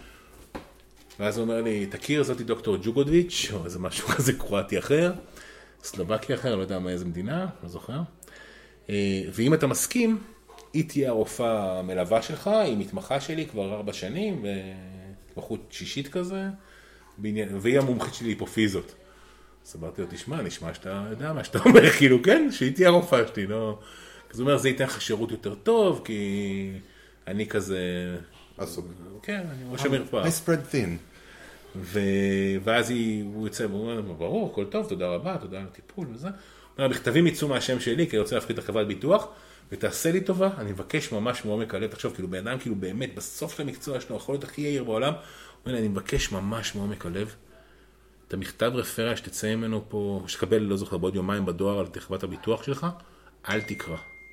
ואז הוא אומר לי, תכיר, זאתי דוקטור ג'וגודוויץ', או איזה משהו כזה קרואטי אחר, סלובקי אחר, לא יודע מאיזה מדינה, לא זוכר. ואם אתה מסכים, היא תהיה הרופאה המלווה שלך, היא מתמחה שלי כבר 4 שנים, התמחות 6 כזה, והיא המומחית שלי היפופיזות. אז אמרתי לו, תשמע, נשמע שאתה יודע מה שאתה אומר, כאילו, כן, שהיא תהיה הרופאה שלי, לא... אז הוא אומר, זה ייתן לך שירות יותר טוב, כי אני כזה... עסוק. כן, אני ראש המרפאה. I spread thin. ואז הוא יוצא, והוא אומר, ברור, הכל טוב, תודה רבה, תודה על הטיפול וזה. הוא אומר, המכתבים יצאו מהשם שלי, כי אני רוצה להפחית את החברת ביטוח, ותעשה לי טובה, אני מבקש ממש מעומק הלב, תחשוב, כאילו, בן אדם, כאילו, באמת, בסוף של המקצוע שלו, יכול להיות הכי יעיר בעולם, הוא אומר, אני מבקש ממש מעומק הלב, את המכתב רפרל שתצא ממנו פה, שתקבל, לא זוכר, בעוד יומיים בדואר על חברת הביטוח שלך, אל תקרא.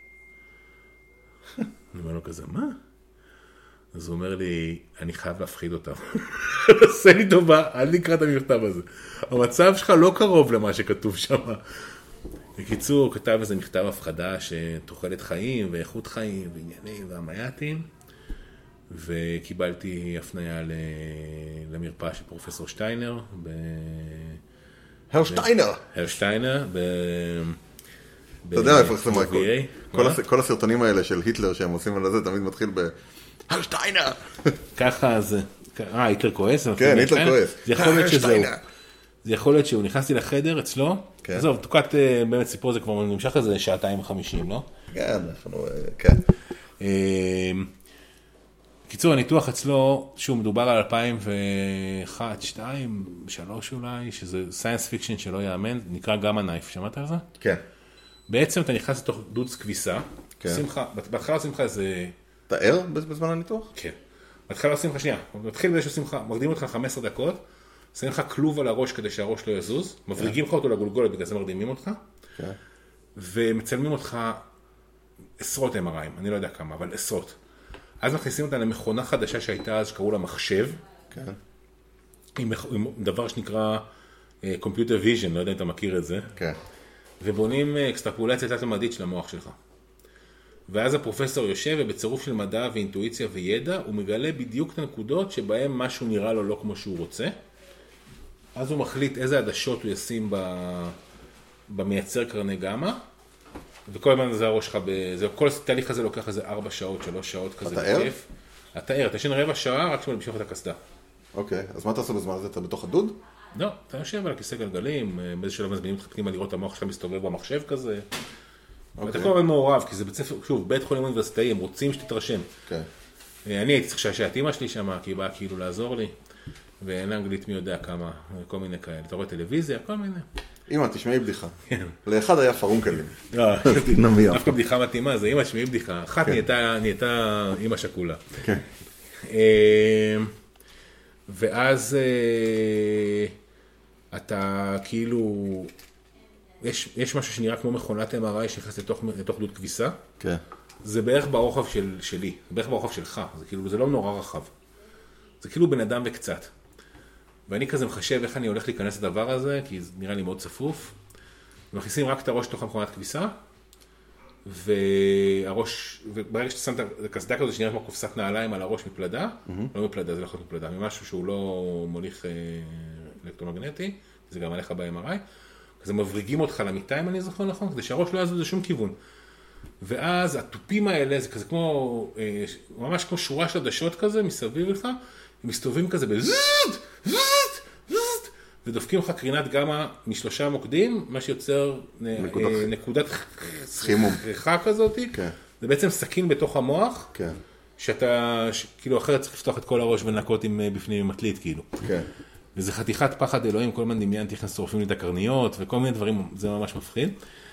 אני אומר לו כזה, מה? אז הוא אומר לי, אני חייב להפחיד אותם. עשה לי טובה, אל נקרא את המכתב הזה. המצב שלך לא קרוב למה שכתוב שם. בקיצור, הוא כתב איזה מכתב הפחדה שתוחלת חיים ואיכות חיים ועניינים והמייתים, וקיבלתי הפניה למרפאה של פרופסור שטיינר. הרשטיינר. שטיינר. אתה יודע איפה זה מה, כל הסרטונים האלה של היטלר שהם עושים על זה, תמיד מתחיל הרשטיינר. ככה זה. היטלר כועס? כן, היטלר כועס. זה יכול להיות שהוא נכנסתי לחדר אצלו, עזוב, תוקעת באמת סיפור זה כבר נמשך איזה 2:50, לא? כן, כן. קיצור, הניתוח אצלו, שוב, מדובר על 2001, 2002, 2003 אולי, שזה סיינס פיקשן שלא יאמן, נקרא גאמה נייף, שמעת על זה? כן. בעצם אתה נכנס לתוך דוץ כביסה, בהתחלה עושים לך איזה... אתה ער בזמן הניתוח? כן. בהתחלה עושים לך, שנייה, מתחיל בזה שעושים לך, מרדים אותך 15 דקות, עושים לך כלוב על הראש כדי שהראש לא יזוז, מבריגים לך אותו לגולגולת, בגלל זה מרדימים אותך, ומצלמים אותך עשרות MRI'ים, אני לא יודע כמה, אבל עשרות. אז מכניסים אותה למכונה חדשה שהייתה אז, שקראו לה מחשב, עם דבר שנקרא Computer Vision, לא יודע אם אתה מכיר את זה, ובונים אקסטרפולציה תת-מדעית של המוח שלך. ואז הפרופסור יושב ובצירוף של מדע ואינטואיציה וידע, הוא מגלה בדיוק את הנקודות שבהם משהו נראה לו לא כמו שהוא רוצה. אז הוא מחליט איזה עדשות הוא ישים במייצר קרני גמא, וכל הזמן זה הראש שלך, כל התהליך הזה לוקח איזה 4 שעות, 3 שעות כזה. אתה ער? אתה ער, אתה ישן רבע שעה רק שמלבישוך את הקסדה. אוקיי, אז מה אתה עושה בזמן הזה? אתה בתוך הדוד? לא, אתה יושב על הכיסא גלגלים, באיזה שלב מזמינים אותך פנימה לראות את המוח שלך מסתובב במחשב כזה. אתה כל הזמן מעורב, כי זה בית ספר, שוב, בית חולים אוניברסיטאי, הם רוצים שתתרשם. אני הייתי צריך שהשעת אמא שלי שמה, כי היא באה כאילו לעזור לי, ואין לאנגלית מי יודע כמה, כל מיני כאלה. אתה רואה טלוויזיה, כל מיני. אמא, תשמעי בדיחה. לאחד היה פרונקלים. דווקא בדיחה מתאימה, זה אמא, תשמעי בדיחה. אחת נהייתה אמא שקולה. ואז אתה כאילו, יש משהו שנראה כמו מכונת MRI שנכנס לתוך דוד כביסה. זה בערך ברוחב שלי, זה בערך ברוחב שלך. זה לא נורא רחב. זה כאילו בן אדם וקצת. ואני כזה מחשב איך אני הולך להיכנס לדבר הזה, כי זה נראה לי מאוד צפוף. ומכניסים רק את הראש לתוך המכונת כביסה, וברגע שאתה שם את הקסדה כזו, שנראה כמו קופסת נעליים על הראש מפלדה, לא מפלדה, זה לא יכול להיות מפלדה, ממשהו שהוא לא מוליך אלקטרומגנטי, זה גם עליך ב-MRI, כזה מבריגים אותך למיטה, אם אני זוכר נכון, כדי שהראש לא יזוז לשום כיוון. ואז הטופים האלה, זה כזה כמו, ממש כמו שורה של עדשות כזה, מסביב לך, הם מסתובבים כזה ודופקים לך קרינת גמא משלושה מוקדים, מה שיוצר נקודת חיכה כזאת. זה בעצם סכין בתוך המוח, שאתה, כאילו אחרת צריך לפתוח את כל הראש ולנקות בפנים עם מטלית, כאילו. וזה חתיכת פחד אלוהים, כל הזמן דמיינתי איך שורפים לי את הקרניות, וכל מיני דברים, זה ממש מפחיד.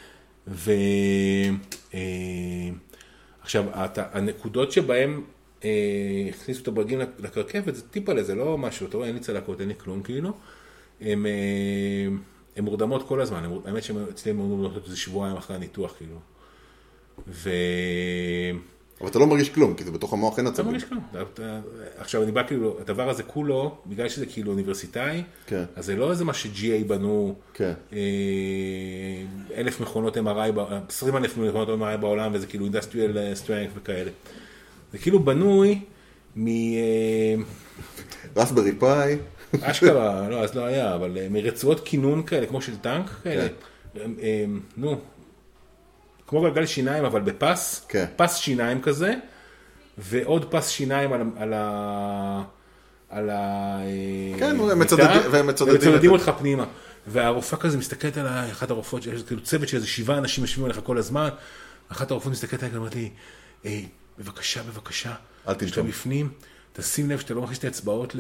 עכשיו, הנקודות שבהם הכניסו את הברגים לקרקפת, זה טיפה לזה, לא משהו, אתה רואה, אין לי צלקות, אין לי כלום, כאילו. הן מורדמות כל הזמן, האמת שאצלי הן מורדמות איזה שבועיים אחרי הניתוח, כאילו. אבל אתה לא מרגיש כלום, כי זה בתוך המוח אין עצבים. אתה מרגיש כלום. עכשיו, אני בא כאילו, הדבר הזה כולו, בגלל שזה כאילו אוניברסיטאי, אז זה לא איזה מה ש-GA בנו, 1,000 מכונות MRI, 20,000 מכונות MRI בעולם, וזה כאילו industrial strength וכאלה. זה כאילו בנוי רסברי פאי. אשכרה, לא, אז לא היה, אבל מרצועות כינון כאלה, כמו של טנק כאלה, כמו גלגל שיניים, אבל בפס, פס שיניים כזה, ועוד פס שיניים על כן, והם מצודדים אותך פנימה. והרופאה כזה מסתכלת על אחת הרופאות, יש כאילו צוות של איזה 7 אנשים יושבים עליך כל הזמן, אחת הרופאות מסתכלת עליך, אמרת לי, בבקשה, אל תנשום. בפנים, תשים לב שאתה לא מכניס את האצבעות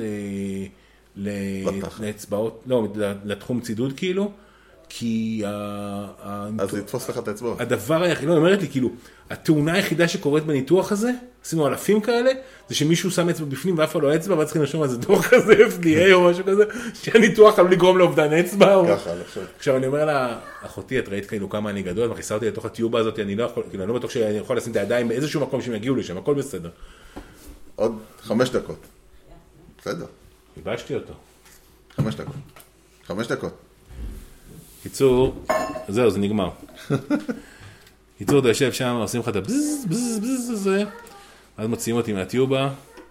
לאצבעות, לא, לתחום צידוד כאילו, כי אז זה יתפוס לך את האצבעות. הדבר היחיד, לא, אומרת לי, כאילו, התאונה היחידה שקורית בניתוח הזה, עשינו אלפים כאלה, זה שמישהו שם אצבע בפנים ואף לא אצבע, ואז צריכים לשום על זה דוח כזה, FDA או משהו כזה, שהניתוח עלול לגרום לאובדן אצבע. ככה, אני חושב. עכשיו אני אומר לה, אחותי, את ראית כאילו כמה אני גדול, מכניסה אותי לתוך הטיובה הזאת, אני לא יכול, כאילו, אני לא בטוח שאני יכול לשים את הידיים באיזשהו מקום שהם יגיעו לשם, הכל בסדר. עוד 5 דקות. בסדר. ייבשתי אותו. 5 דקות. 5 דקות. קיצור, זהו, זה נגמר. קיצור, אתה יושב שם, עושים לך את הבזז, בזז, בזז הזה, אז מוציאים אותי מהטיובה,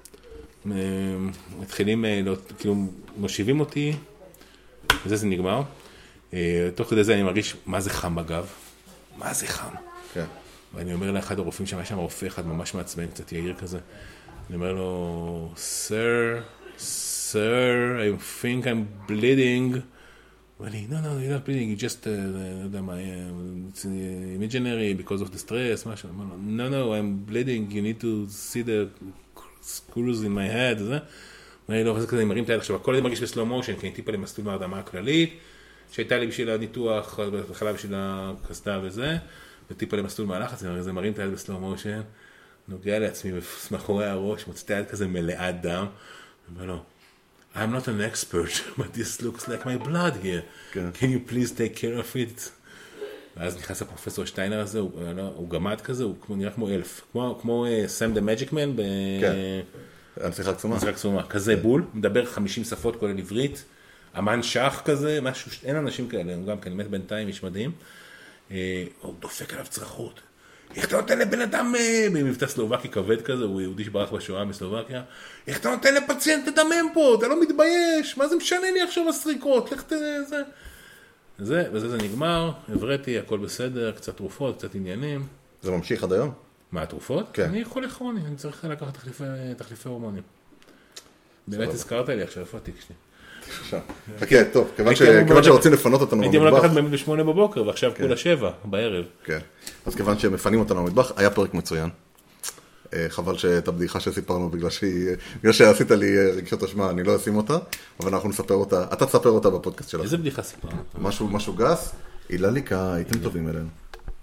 מתחילים, כאילו, מושיבים אותי, וזה זה נגמר. תוך כדי זה אני מרגיש, מה זה חם בגב? מה זה חם? כן. ואני אומר לאחד הרופאים שם, היה שם רופא אחד ממש מעצבן, קצת יאיר כזה, אני אומר לו, Sir, Sir, I think I'm bleeding. No, you're not bleeding, you just, it's imaginary because of the stress, משהו. No, I'm bleeding, you need to see the screws in my head, זה. ואני לא, וזה כזה, אני מרים את היד עכשיו, הכל זה מרגיש בסלו מושן, כי אני טיפה למסלול מהרדמה הכללית, שהייתה לי בשביל הניתוח, בהתחלה בשביל הקסדה וזה, וטיפה למסלול מהלחץ, זה מרים את היד בסלו מושן, נוגע לעצמי מאחורי הראש, מוצא את היד כזה מלאה דם, ואומר לו, I'm not an expert, but this looks like my blood here. Can you please take care of it? ואז נכנס הפרופסור שטיינר הזה, הוא גמד כזה, הוא נראה כמו אלף, כמו סם דה מג'יק מן, הנסיכה קסומה. הנסיכה קסומה, כזה בול, מדבר 50 שפות כולל עברית, אמן שח כזה, משהו, אין אנשים כאלה, הוא גם כן מת בינתיים, איש מדהים, הוא דופק עליו צרחות. איך אתה נותן לבן אדם במבטא סלובקי כבד כזה, הוא יהודי שברח בשואה בסלובקיה, איך אתה נותן לפציינט לדמם פה, אתה לא מתבייש, מה זה משנה לי עכשיו הסריקות, לך זה. וזה זה נגמר, הבראתי, הכל בסדר, קצת תרופות, קצת עניינים. זה ממשיך עד היום? מה, התרופות? כן. אני חולה כרוני, אני צריך לקחת תחליפי הורמונים. באמת הזכרת לי עכשיו, איפה התיק שלי? חכה, טוב, כיוון שרוצים לפנות אותנו במטבח. הייתי אמור לקחת ב8 בבוקר, ועכשיו כולה 7 בערב. כן, אז כיוון שמפנים אותנו במטבח, היה פרק מצוין. חבל שאת הבדיחה שסיפרנו, בגלל שעשית לי רגשות אשמה, אני לא אשים אותה, אבל אנחנו נספר אותה, אתה תספר אותה בפודקאסט שלך. איזה בדיחה סיפרנו? משהו גס, אילליקה, הייתם טובים אלינו.